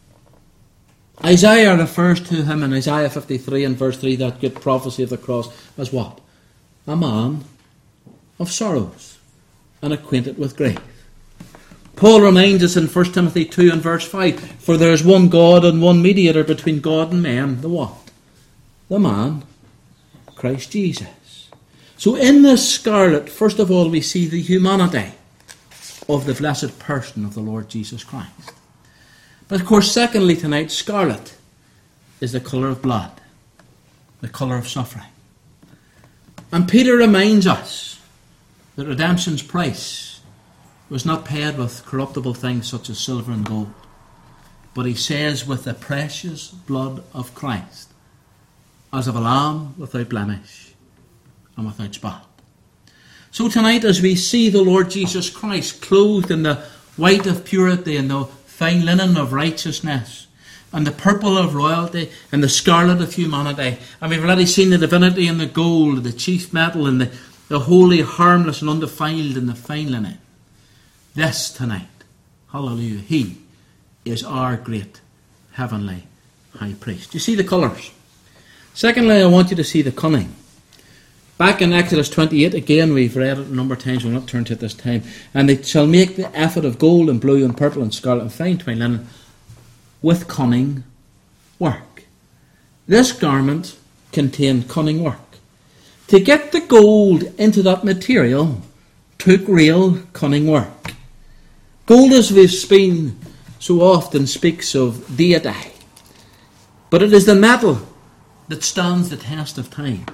Isaiah refers to him in Isaiah 53 and verse 3, that good prophecy of the cross, as what? A man of sorrows and acquainted with grief. Paul reminds us in 1 Timothy 2 and verse 5, For there is one God and one mediator between God and men, the what? The man, Christ Jesus. So in this scarlet, first of all, we see the humanity of the blessed person of the Lord Jesus Christ. But of course, secondly tonight, scarlet is the colour of blood, the colour of suffering. And Peter reminds us that redemption's price was not paid with corruptible things such as silver and gold, but he says, with the precious blood of Christ, as of a lamb without blemish and without spot. So tonight, as we see the Lord Jesus Christ clothed in the white of purity and the fine linen of righteousness, and the purple of royalty, and the scarlet of humanity, and we've already seen the divinity in the gold, the chief metal, and the holy, harmless, and undefiled in the fine linen. This tonight, hallelujah, he is our great heavenly high priest. You see the colours. Secondly, I want you to see the cunning. Back in Exodus 28, again, we've read it a number of times, we'll not turn to it this time. And they shall make the ephod of gold and blue and purple and scarlet and fine twined linen with cunning work. This garment contained cunning work. To get the gold into that material took real cunning work. Gold, as we've seen so often, speaks of deity. But it is the metal that stands the test of time.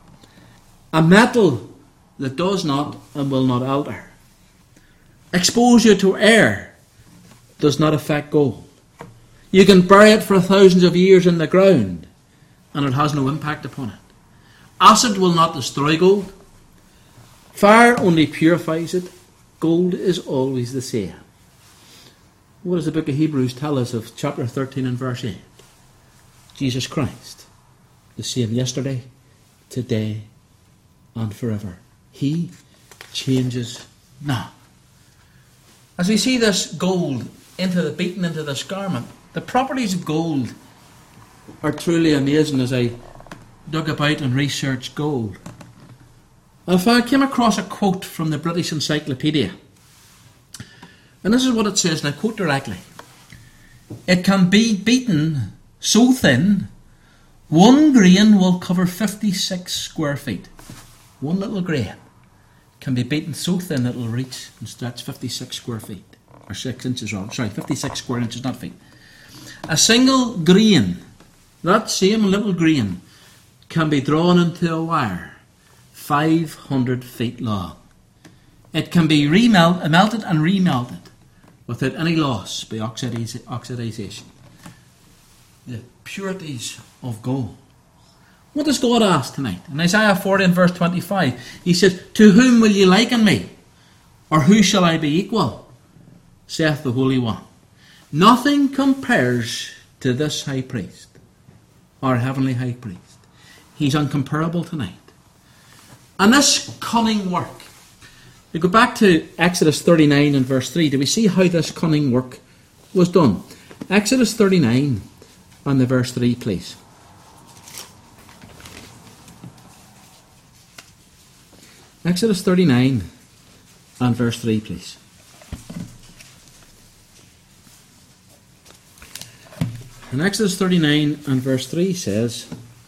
A metal that does not and will not alter. Exposure to air does not affect gold. You can bury it for thousands of years in the ground and it has no impact upon it. Acid will not destroy gold. Fire only purifies it. Gold is always the same. What does the book of Hebrews tell us of chapter 13 and verse 8? Jesus Christ, the same yesterday, today, and forever. He changes not. As we see this gold beaten into this garment, the properties of gold are truly amazing as I dug about and researched gold. And I came across a quote from the British Encyclopedia. And this is what it says, and I quote directly. It can be beaten so thin, one grain will cover 56 square feet. One little grain can be beaten so thin that it will reach and stretch 56 square feet. Or 6 inches wrong. 56 square inches, not feet. A single grain, that same little grain, can be drawn into a wire 500 feet long. It can be melted and remelted without any loss by oxidization. The purities of gold. What does God ask tonight? In Isaiah 40 and verse 25, he says, "To whom will ye liken me? Or who shall I be equal? Saith the Holy One. Nothing compares to this high priest, our heavenly high priest. He's incomparable tonight. And this cunning work." We go back to Exodus 39 and verse 3. Do we see how this cunning work was done? Exodus 39 and the verse 3, please. Exodus 39 and verse 3, please. And Exodus 39 and verse 3 says,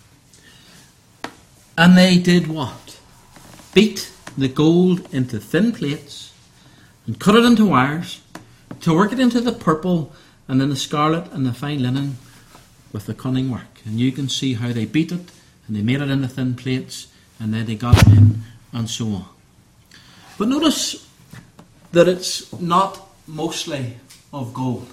"And they did what? Beat the gold into thin plates and cut it into wires to work it into the purple and then the scarlet and the fine linen with the cunning work." And you can see how they beat it and they made it into thin plates and then they got it in and so on. But notice that it's not mostly of gold.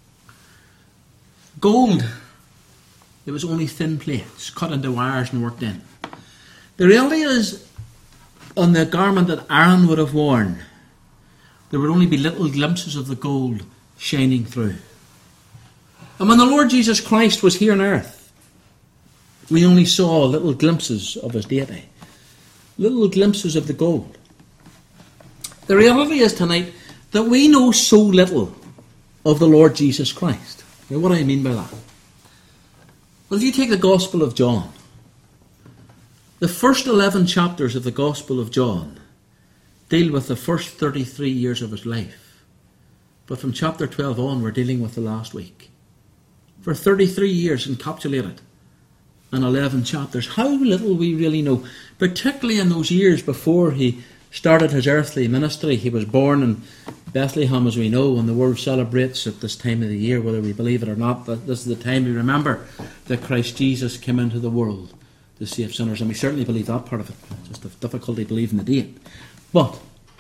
Gold, it was only thin plates cut into wires and worked in. The reality is, on the garment that Aaron would have worn, there would only be little glimpses of the gold shining through. And when the Lord Jesus Christ was here on earth, we only saw little glimpses of his deity, little glimpses of the gold. The reality is tonight that we know so little of the Lord Jesus Christ. Now, what do I mean by that? Well, if you take the Gospel of John, the first 11 chapters of the Gospel of John deal with the first 33 years of his life. But from chapter 12 on, we're dealing with the last week. For 33 years encapsulated in 11 chapters. How little we really know, particularly in those years before he started his earthly ministry. He was born in Bethlehem, as we know, and the world celebrates at this time of the year, whether we believe it or not, that this is the time we remember that Christ Jesus came into the world to save sinners, and we certainly believe that part of it. It's just a difficulty believing the date. But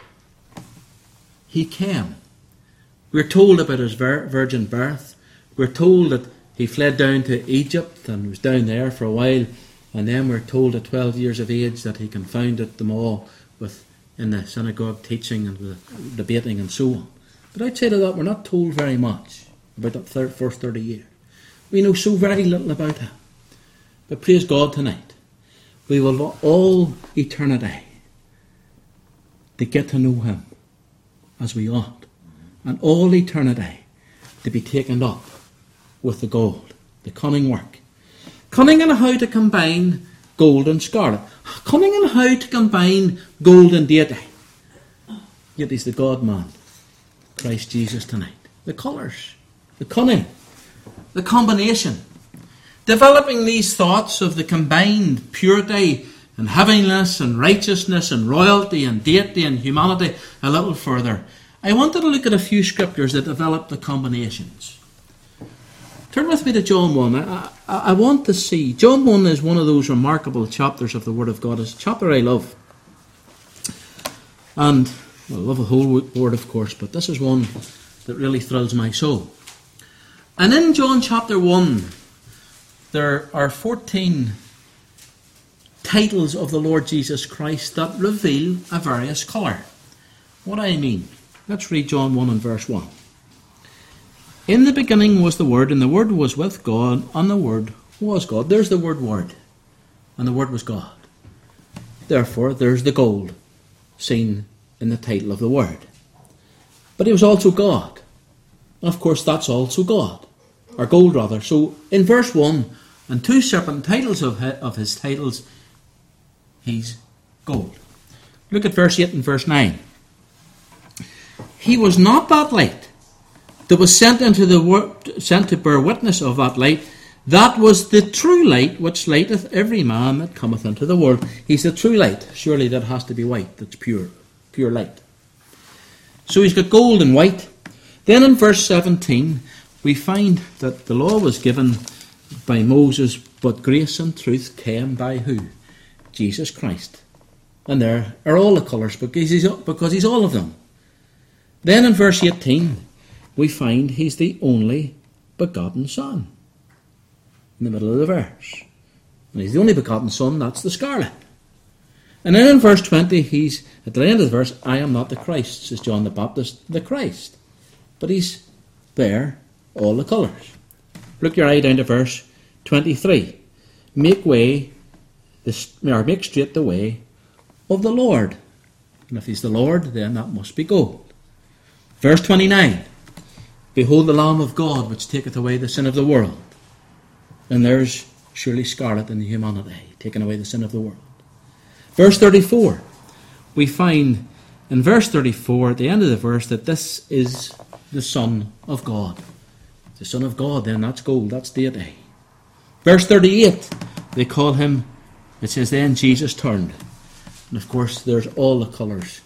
he came. We're told about his virgin birth. We're told that he fled down to Egypt and was down there for a while, and then we're told at 12 years of age that he confounded them all in the synagogue teaching and the debating and so on. But outside of that, we're not told very much about that first 30 years. We know so very little about him. But praise God tonight, we will all eternity to get to know him as we ought, and all eternity to be taken up with the gold, the cunning work. Cunning in how to combine gold and scarlet. Cunning in how to combine gold and deity. Yet he's the God-man, Christ Jesus tonight. The colours, the cunning, the combination. Developing these thoughts of the combined purity and heaviness and righteousness and royalty and deity and humanity a little further. I wanted to look at a few scriptures that develop the combinations. Turn with me to John 1. I want to see. John 1 is one of those remarkable chapters of the Word of God. It's a chapter I love. And I love the whole Word, of course, but this is one that really thrills my soul. And in John chapter 1, there are 14 titles of the Lord Jesus Christ that reveal a various colour. What do I mean? Let's read John 1 and verse 1. In the beginning was the Word, and the Word was with God, and the Word was God. There's the word Word, and the Word was God. Therefore, there's the gold seen in the title of the Word. But he was also God. And of course, that's also God, or gold rather. So in verse 1, and two separate titles of his titles, he's gold. Look at verse 8 and verse 9. He was not that light that was sent to bear witness of that light. That was the true light which lighteth every man that cometh into the world. He's the true light. Surely that has to be white. That's pure light. So he's got gold and white. Then in verse 17 we find that the law was given by Moses But grace and truth came by who? Jesus Christ. And there are all the colours because he's all of them. Then in verse 18, we find he's the only begotten Son. In the middle of the verse. And he's the only begotten Son, that's the scarlet. And then in verse 20, he's, at the end of the verse, I am not the Christ, says John the Baptist, the Christ. But he's there, all the colours. Look your eye down to verse 23. Make straight the way of the Lord. And if he's the Lord, then that must be gold. Verse 29. Behold the Lamb of God, which taketh away the sin of the world. And there's surely scarlet in the humanity, taking away the sin of the world. Verse 34. We find in verse 34, at the end of the verse, that this is the Son of God. The Son of God, then, that's gold, that's deity. Verse 38, they call him, it says, then Jesus turned. And of course, there's all the colours.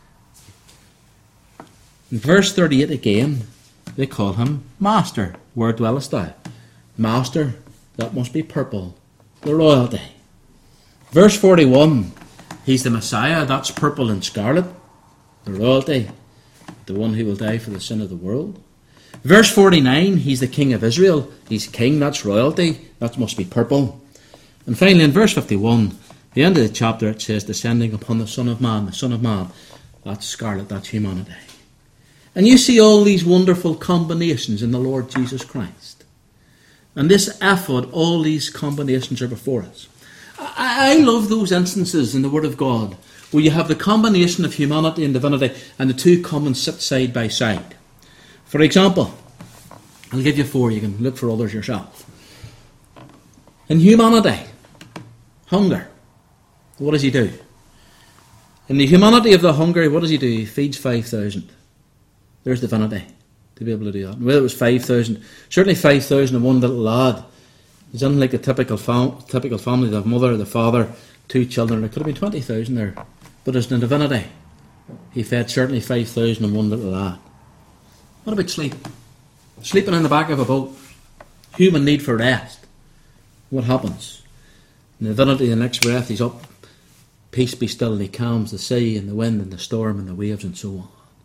In verse 38 again, they call him Master. Where dwellest thou? Master, that must be purple, the royalty. Verse 41, he's the Messiah, that's purple and scarlet, the royalty, the one who will die for the sin of the world. Verse 49, he's the King of Israel, he's king, that's royalty, that must be purple. And finally in verse 51, the end of the chapter, it says, descending upon the Son of Man, that's scarlet, that's humanity. And you see all these wonderful combinations in the Lord Jesus Christ. And this ephod, all these combinations are before us. I love those instances in the Word of God where you have the combination of humanity and divinity and the two come and sit side by side. For example, I'll give you 4, you can look for others yourself. In humanity, hunger, what does he do? In the humanity of the hungry, what does he do? He feeds 5,000. There's divinity to be able to do that. Whether it was 5,000, certainly 5,000 and one little lad. It's unlike a typical family, the mother, the father, 2 children. There could have been 20,000 there. But as in divinity, he fed certainly 5,000 and one little lad. What about sleep? Sleeping in the back of a boat. Human need for rest. What happens? In the divinity, the next breath, he's up. Peace be still, and he calms the sea and the wind and the storm and the waves and so on.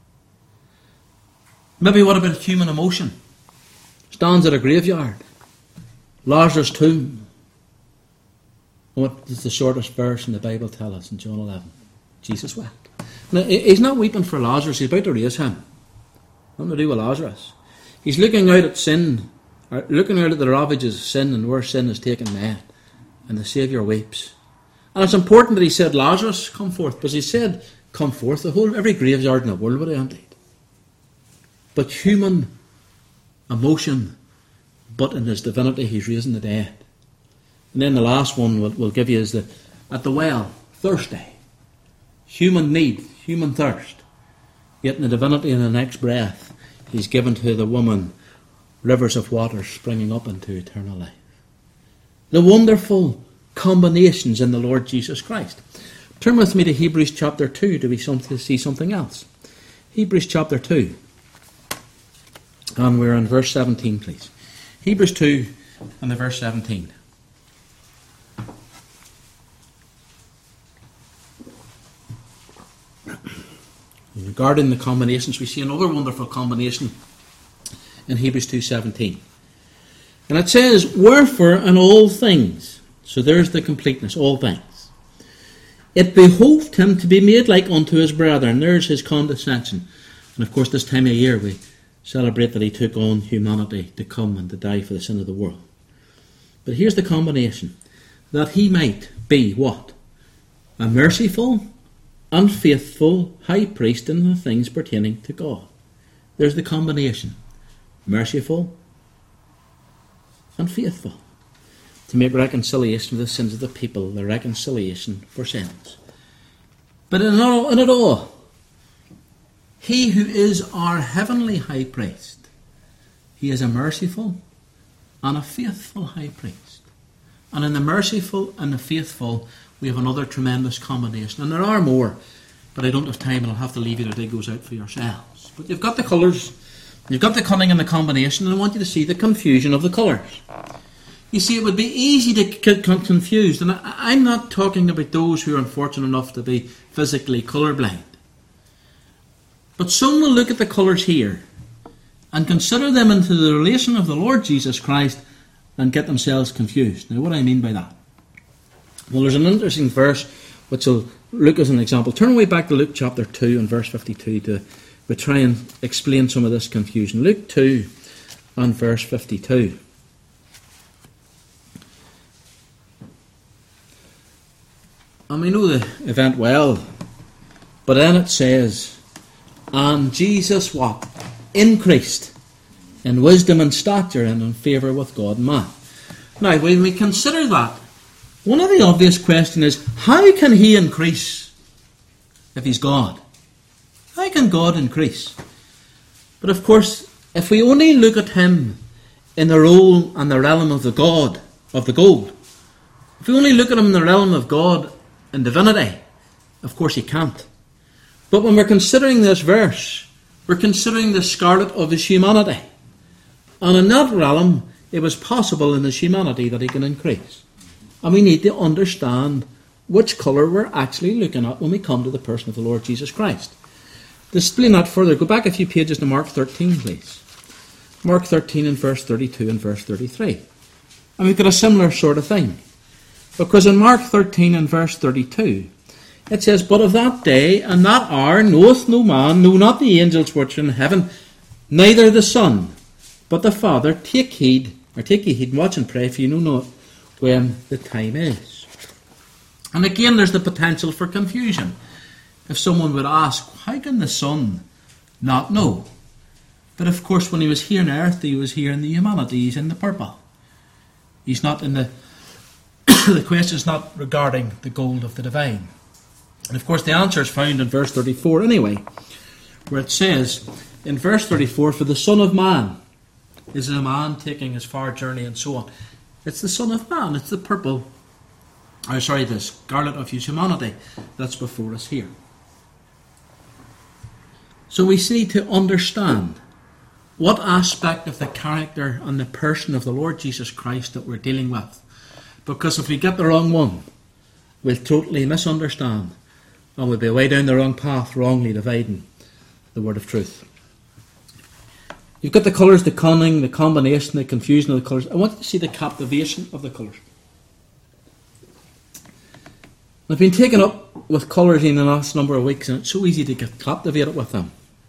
Maybe what about human emotion? Stands at a graveyard. Lazarus' tomb. What does the shortest verse in the Bible tell us in John 11? Jesus wept. Now, he's not weeping for Lazarus, he's about to raise him. Nothing to do with Lazarus. He's looking out at sin, looking out at the ravages of sin and where sin has taken man. And the Saviour weeps. And it's important that he said, Lazarus, come forth. Because he said, come forth. Every graveyard in the world would have emptied. But human emotion, but in his divinity, he's raising the dead. And then the last one we'll give you is at the well, thirsty. Human need, human thirst. Yet in the divinity in the next breath, he's given to the woman rivers of water springing up into eternal life. The wonderful combinations in the Lord Jesus Christ. Turn with me to Hebrews chapter 2 to see something else. Hebrews chapter 2. And we're in verse 17, please. Hebrews 2 and the verse 17. Regarding the combinations, we see another wonderful combination in Hebrews 2:17. And it says, wherefore in all things, so there's the completeness, all things, it behoved him to be made like unto his brethren. There's his condescension. And of course this time of year we celebrate that he took on humanity to come and to die for the sin of the world. But here's the combination. That he might be what? A merciful and faithful high priest in the things pertaining to God. There's the combination. Merciful and faithful. To make reconciliation for the sins of the people. The reconciliation for sins. But in it all, he who is our heavenly high priest, he is a merciful and a faithful high priest. And in the merciful and the faithful, we have another tremendous combination. And there are more, but I don't have time and I'll have to leave you to dig those out for yourselves. But you've got the colours, you've got the cunning and the combination, and I want you to see the confusion of the colours. You see, it would be easy to get confused. And I'm not talking about those who are unfortunate enough to be physically colourblind. But some will look at the colours here and consider them into the relation of the Lord Jesus Christ and get themselves confused. Now, what do I mean by that? Well, there's an interesting verse which will look as an example. Turn away back to Luke chapter 2 and verse 52 to try and explain some of this confusion. Luke 2 and verse 52. And we know the event well, but then it says, and Jesus what? Increased in wisdom and stature and in favour with God and man. Now, when we consider that, one of the obvious questions is, how can he increase if he's God? How can God increase? But of course, if we only look at him in the role and the realm of the God, of the gold, if we only look at him in the realm of God and divinity, of course he can't. But when we're considering this verse, we're considering the scarlet of his humanity. And in that realm, it was possible in his humanity that he can increase. And we need to understand which colour we're actually looking at when we come to the person of the Lord Jesus Christ. To explain that further, go back a few pages to Mark 13, please. Mark 13 and verse 32 and verse 33. And we've got a similar sort of thing. Because in Mark 13 and verse 32, it says, but of that day and that hour knoweth no man, no not the angels which are in heaven, neither the Son, but the Father. Take ye heed, and watch and pray, for you know not when the time is. And again, there's the potential for confusion. If someone would ask, how can the Son not know? But of course, when he was here on earth, he was here in the humanity, he's in the purple. He's not in the... the question is not regarding the gold of the divine. And of course, the answer is found in verse 34 anyway, where it says, in verse 34, for the Son of Man is a man taking his far journey and so on. It's the Son of Man, it's the the scarlet of his humanity that's before us here. So we need to understand what aspect of the character and the person of the Lord Jesus Christ that we're dealing with. Because if we get the wrong one, we'll totally misunderstand and we'll be way down the wrong path, wrongly dividing the word of truth. You've got the colours, the cunning, the combination, the confusion of the colours. I want you to see the captivation of the colours. I've been taken up with colours in the last number of weeks, and it's so easy to get captivated with them.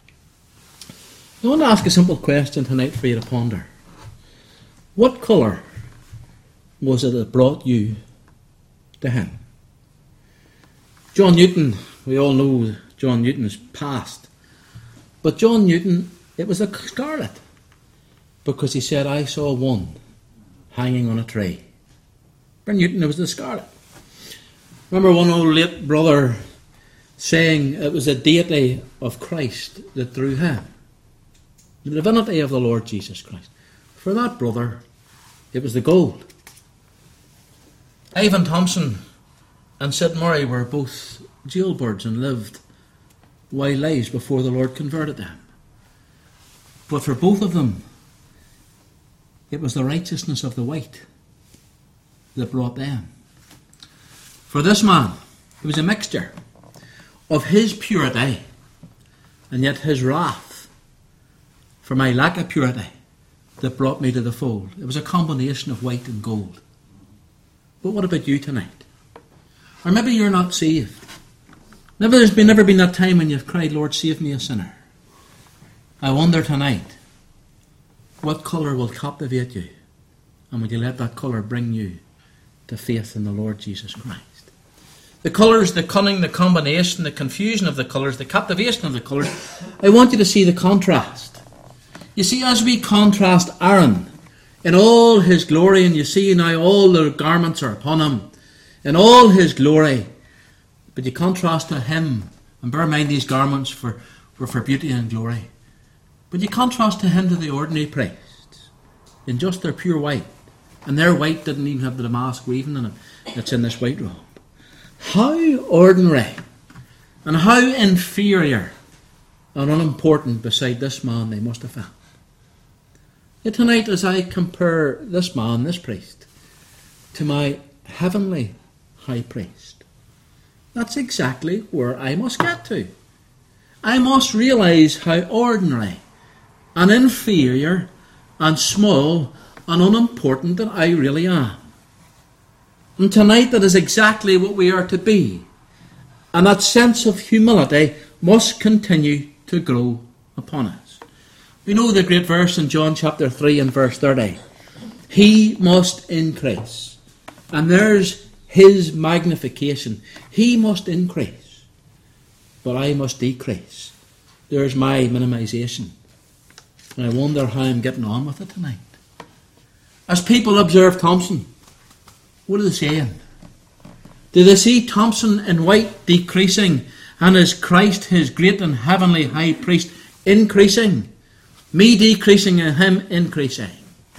I want to ask a simple question tonight for you to ponder. What colour was it that brought you to him? John Newton, we all know John Newton's past. But John Newton, it was a scarlet. Because he said, I saw one hanging on a tree. For Newton, it was the scarlet. Remember one old late brother saying it was the deity of Christ that drew him. The divinity of the Lord Jesus Christ. For that brother, it was the gold. Ivan Thompson and Sid Murray were both jailbirds and lived wild lives before the Lord converted them. But for both of them, it was the righteousness of the white that brought them. For this man, it was a mixture of his purity and yet his wrath for my lack of purity that brought me to the fold. It was a combination of white and gold. But what about you tonight? Or maybe you're not saved. Maybe there's never been that time when you've cried, Lord, save me a sinner. I wonder tonight, what colour will captivate you? And will you let that colour bring you to faith in the Lord Jesus Christ? The colours, the cunning, the combination, the confusion of the colours, the captivation of the colours. I want you to see the contrast. You see, as we contrast Aaron in all his glory, and you see now all the garments are upon him, in all his glory, but you contrast to him, and bear in mind these garments were for beauty and glory, but you contrast to him to the ordinary priests, in just their pure white, and their white didn't even have the damask weaving in it that's in this white robe. How ordinary and how inferior and unimportant beside this man they must have felt. Yet tonight, as I compare this man, this priest, to my heavenly high priest. That's exactly where I must get to. I must realise how ordinary and inferior and small and unimportant that I really am. And tonight that is exactly what we are to be. And that sense of humility must continue to grow upon us. We know the great verse in John chapter 3 and verse 30. He must increase. And there's his magnification. He must increase. But I must decrease. There's my minimisation. And I wonder how I'm getting on with it tonight. As people observe Thompson, what are they saying? Do they see Thompson in white decreasing and is Christ, his great and heavenly high priest, increasing? Me decreasing and him increasing.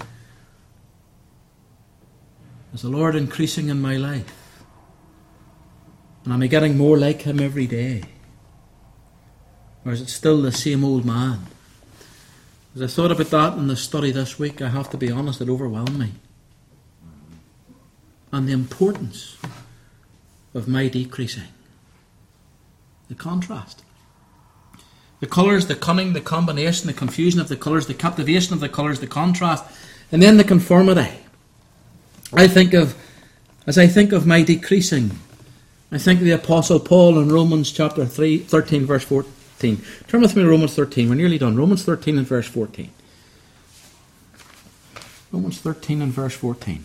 Is the Lord increasing in my life? And am I getting more like him every day? Or is it still the same old man? As I thought about that in the study this week, I have to be honest, it overwhelmed me. And the importance of my decreasing. The contrast. The colours, the cunning, the combination, the confusion of the colours, the captivation of the colours, the contrast, and then the conformity. As I think of my decreasing, I think of the Apostle Paul in Romans chapter 13 verse 14. Turn with me to Romans 13. We're nearly done. Romans 13 and verse 14. Romans 13 and verse 14.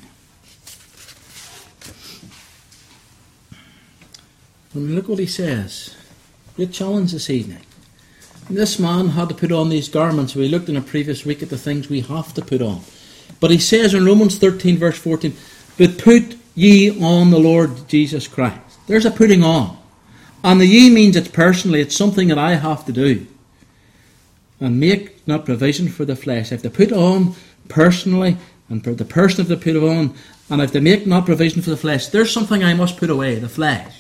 When we look what he says, great challenge this evening. And this man had to put on these garments. We looked in a previous week at the things we have to put on. But he says in Romans 13 verse 14, but put ye on the Lord Jesus Christ. There's a putting on. And the ye means it's personally, it's something that I have to do. And make not provision for the flesh. I have to put on personally, and the person have to put on, and I have to make not provision for the flesh. There's something I must put away, the flesh.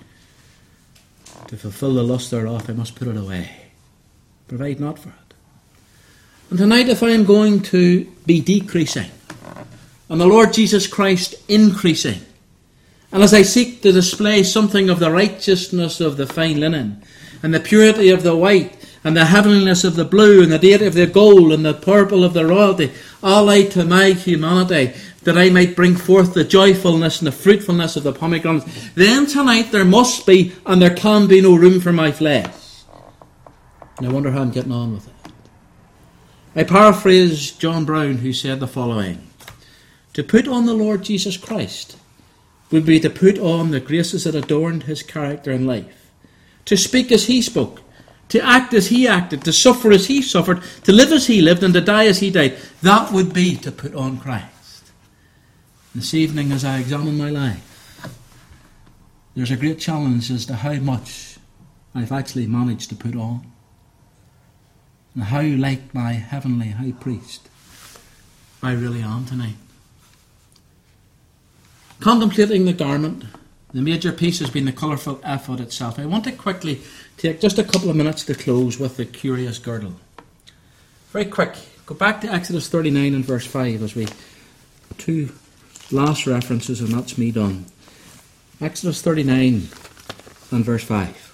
To fulfill the lust thereof, I must put it away. Provide not for it. And tonight, if I am going to be decreasing, and the Lord Jesus Christ increasing, and as I seek to display something of the righteousness of the fine linen, and the purity of the white, and the heavenliness of the blue, and the deity of the gold, and the purple of the royalty, allied to my humanity, that I might bring forth the joyfulness and the fruitfulness of the pomegranates, then tonight there must be, and there can be no room for my flesh. And I wonder how I'm getting on with it. I paraphrase John Brown, who said the following: to put on the Lord Jesus Christ would be to put on the graces that adorned his character and life. To speak as he spoke, to act as he acted, to suffer as he suffered, to live as he lived, and to die as he died. That would be to put on Christ. This evening, as I examine my life, there's a great challenge as to how much I've actually managed to put on, and how like my heavenly high priest I really am tonight. Contemplating the garment, the major piece has been the colourful ephod itself. I want to quickly take just a couple of minutes to close with the curious girdle. Very quick. Go back to Exodus 39 and verse 5 as we two last references, and that's me done. Exodus 39 and verse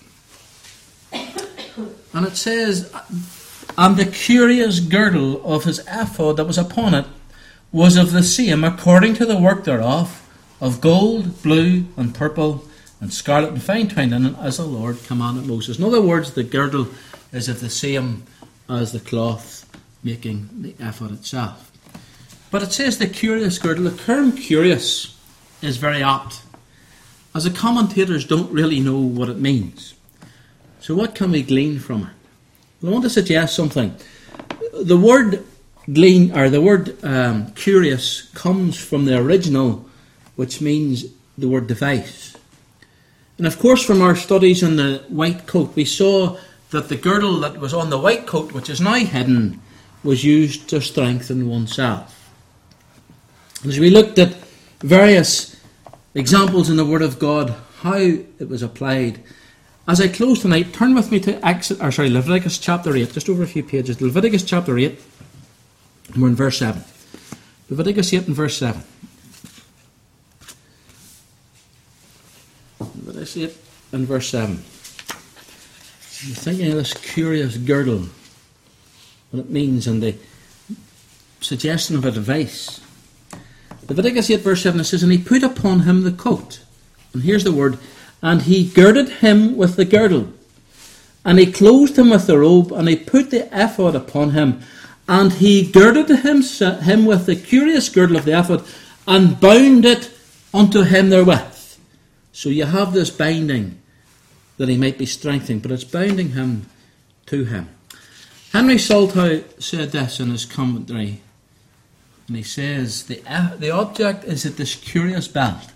5. And it says, and the curious girdle of his ephod that was upon it was of the same, according to the work thereof, of gold, blue, and purple, and scarlet, and fine twined linen, as the Lord commanded Moses. In other words, the girdle is of the same as the cloth making the ephod itself. But it says the curious girdle. The term curious is very apt, as the commentators don't really know what it means. So what can we glean from it? Well, I want to suggest something. The word glean, or the word curious, comes from the original, which means the word device. And of course, from our studies on the white coat, we saw that the girdle that was on the white coat, which is now hidden, was used to strengthen oneself. As we looked at various examples in the Word of God, how it was applied, as I close tonight, turn with me to Leviticus chapter 8, just over a few pages. Leviticus chapter 8, and we're in verse 7. Leviticus 8 and verse 7. But I see it in verse 7. I'm thinking of this curious girdle, what it means, and the suggestion of a device. Leviticus 8 verse 7, it says, and he put upon him the coat. And here's the word, and he girded him with the girdle. And he clothed him with the robe, and he put the ephod upon him. And he girded him with the curious girdle of the ephod, and bound it unto him therewith. So you have this binding that he might be strengthened, but it's binding him to him. Henry Salthow said this in his commentary, and he says, the object is that this curious belt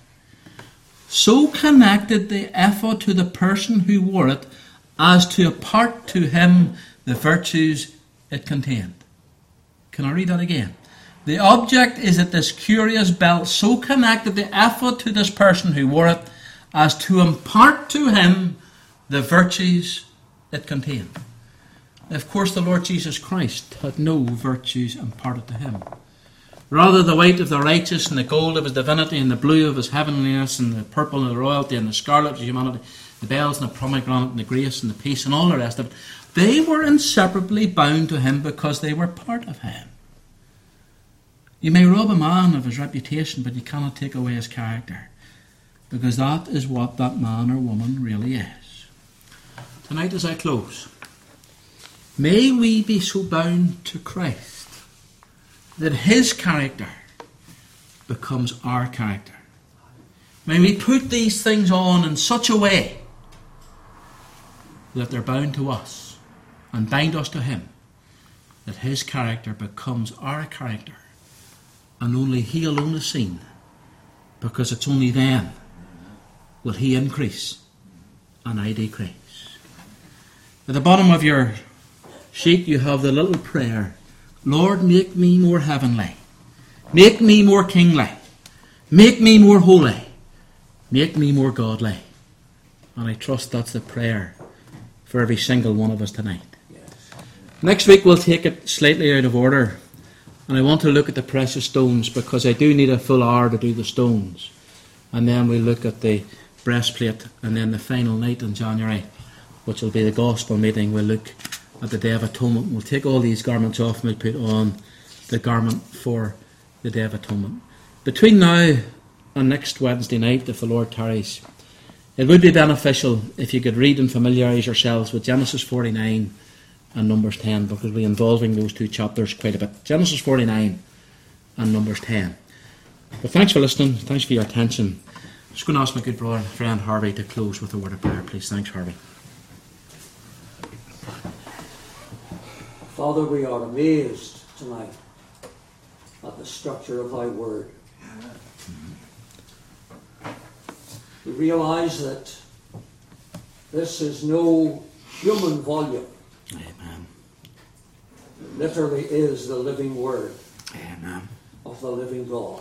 so connected the ephod to the person who wore it as to impart to him the virtues it contained. Can I read that again? The object is that this curious belt so connected the ephod to this person who wore it as to impart to him the virtues it contained. Of course, the Lord Jesus Christ had no virtues imparted to him. Rather, the white of the righteous and the gold of his divinity and the blue of his heavenliness and the purple of the royalty and the scarlet of humanity, the bells and the pomegranate and the grace and the peace and all the rest of it, they were inseparably bound to him because they were part of him. You may rob a man of his reputation, but you cannot take away his character, because that is what that man or woman really is. Tonight as I close, may we be so bound to Christ that his character becomes our character. May we put these things on in such a way that they're bound to us and bind us to him, that his character becomes our character, and only he alone is seen, because it's only then will he increase and I decrease. At the bottom of your sheet you have the little prayer, Lord, make me more heavenly, make me more kingly, make me more holy, make me more godly. And I trust that's the prayer for every single one of us tonight. Yes. Next week we'll take it slightly out of order, and I want to look at the precious stones, because I do need a full hour to do the stones. And then we'll look at the breastplate, and then the final night in January, which will be the gospel meeting, we'll look at the Day of Atonement. We'll take all these garments off and we'll put on the garment for the Day of Atonement. Between now and next Wednesday night, if the Lord tarries, it would be beneficial if you could read and familiarise yourselves with Genesis 49 and Numbers 10, because we're involving those two chapters quite a bit. Genesis 49 and Numbers 10. But thanks for listening. Thanks for your attention. I'm just going to ask my good brother and friend Harvey to close with a word of prayer, please. Thanks, Harvey. Father, we are amazed tonight at the structure of thy word. We realise that this is no human volume. Amen. It literally is the living word Amen. of the living God.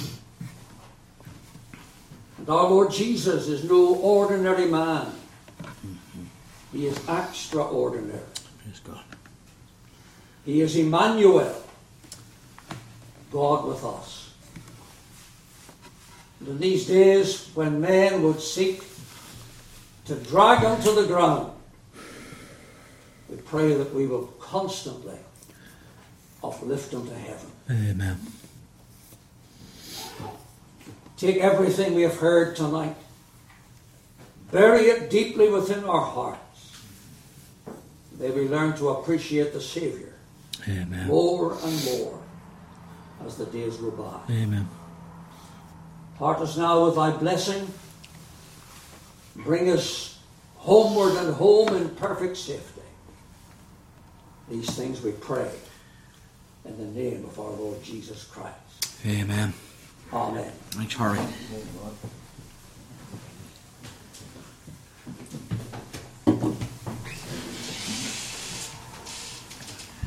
And our Lord Jesus is no ordinary man. He is extraordinary. Praise God. He is Emmanuel, God with us. And in these days when men would seek to drag him to the ground, we pray that we will constantly uplift him to heaven. Amen. Take everything we have heard tonight, bury it deeply within our hearts. May we learn to appreciate the Saviour Amen. more and more as the days go by. Amen. Part us now with thy blessing. Bring us homeward and home in perfect safety. These things we pray in the name of our Lord Jesus Christ. Amen. Amen. Thanks, Harvey.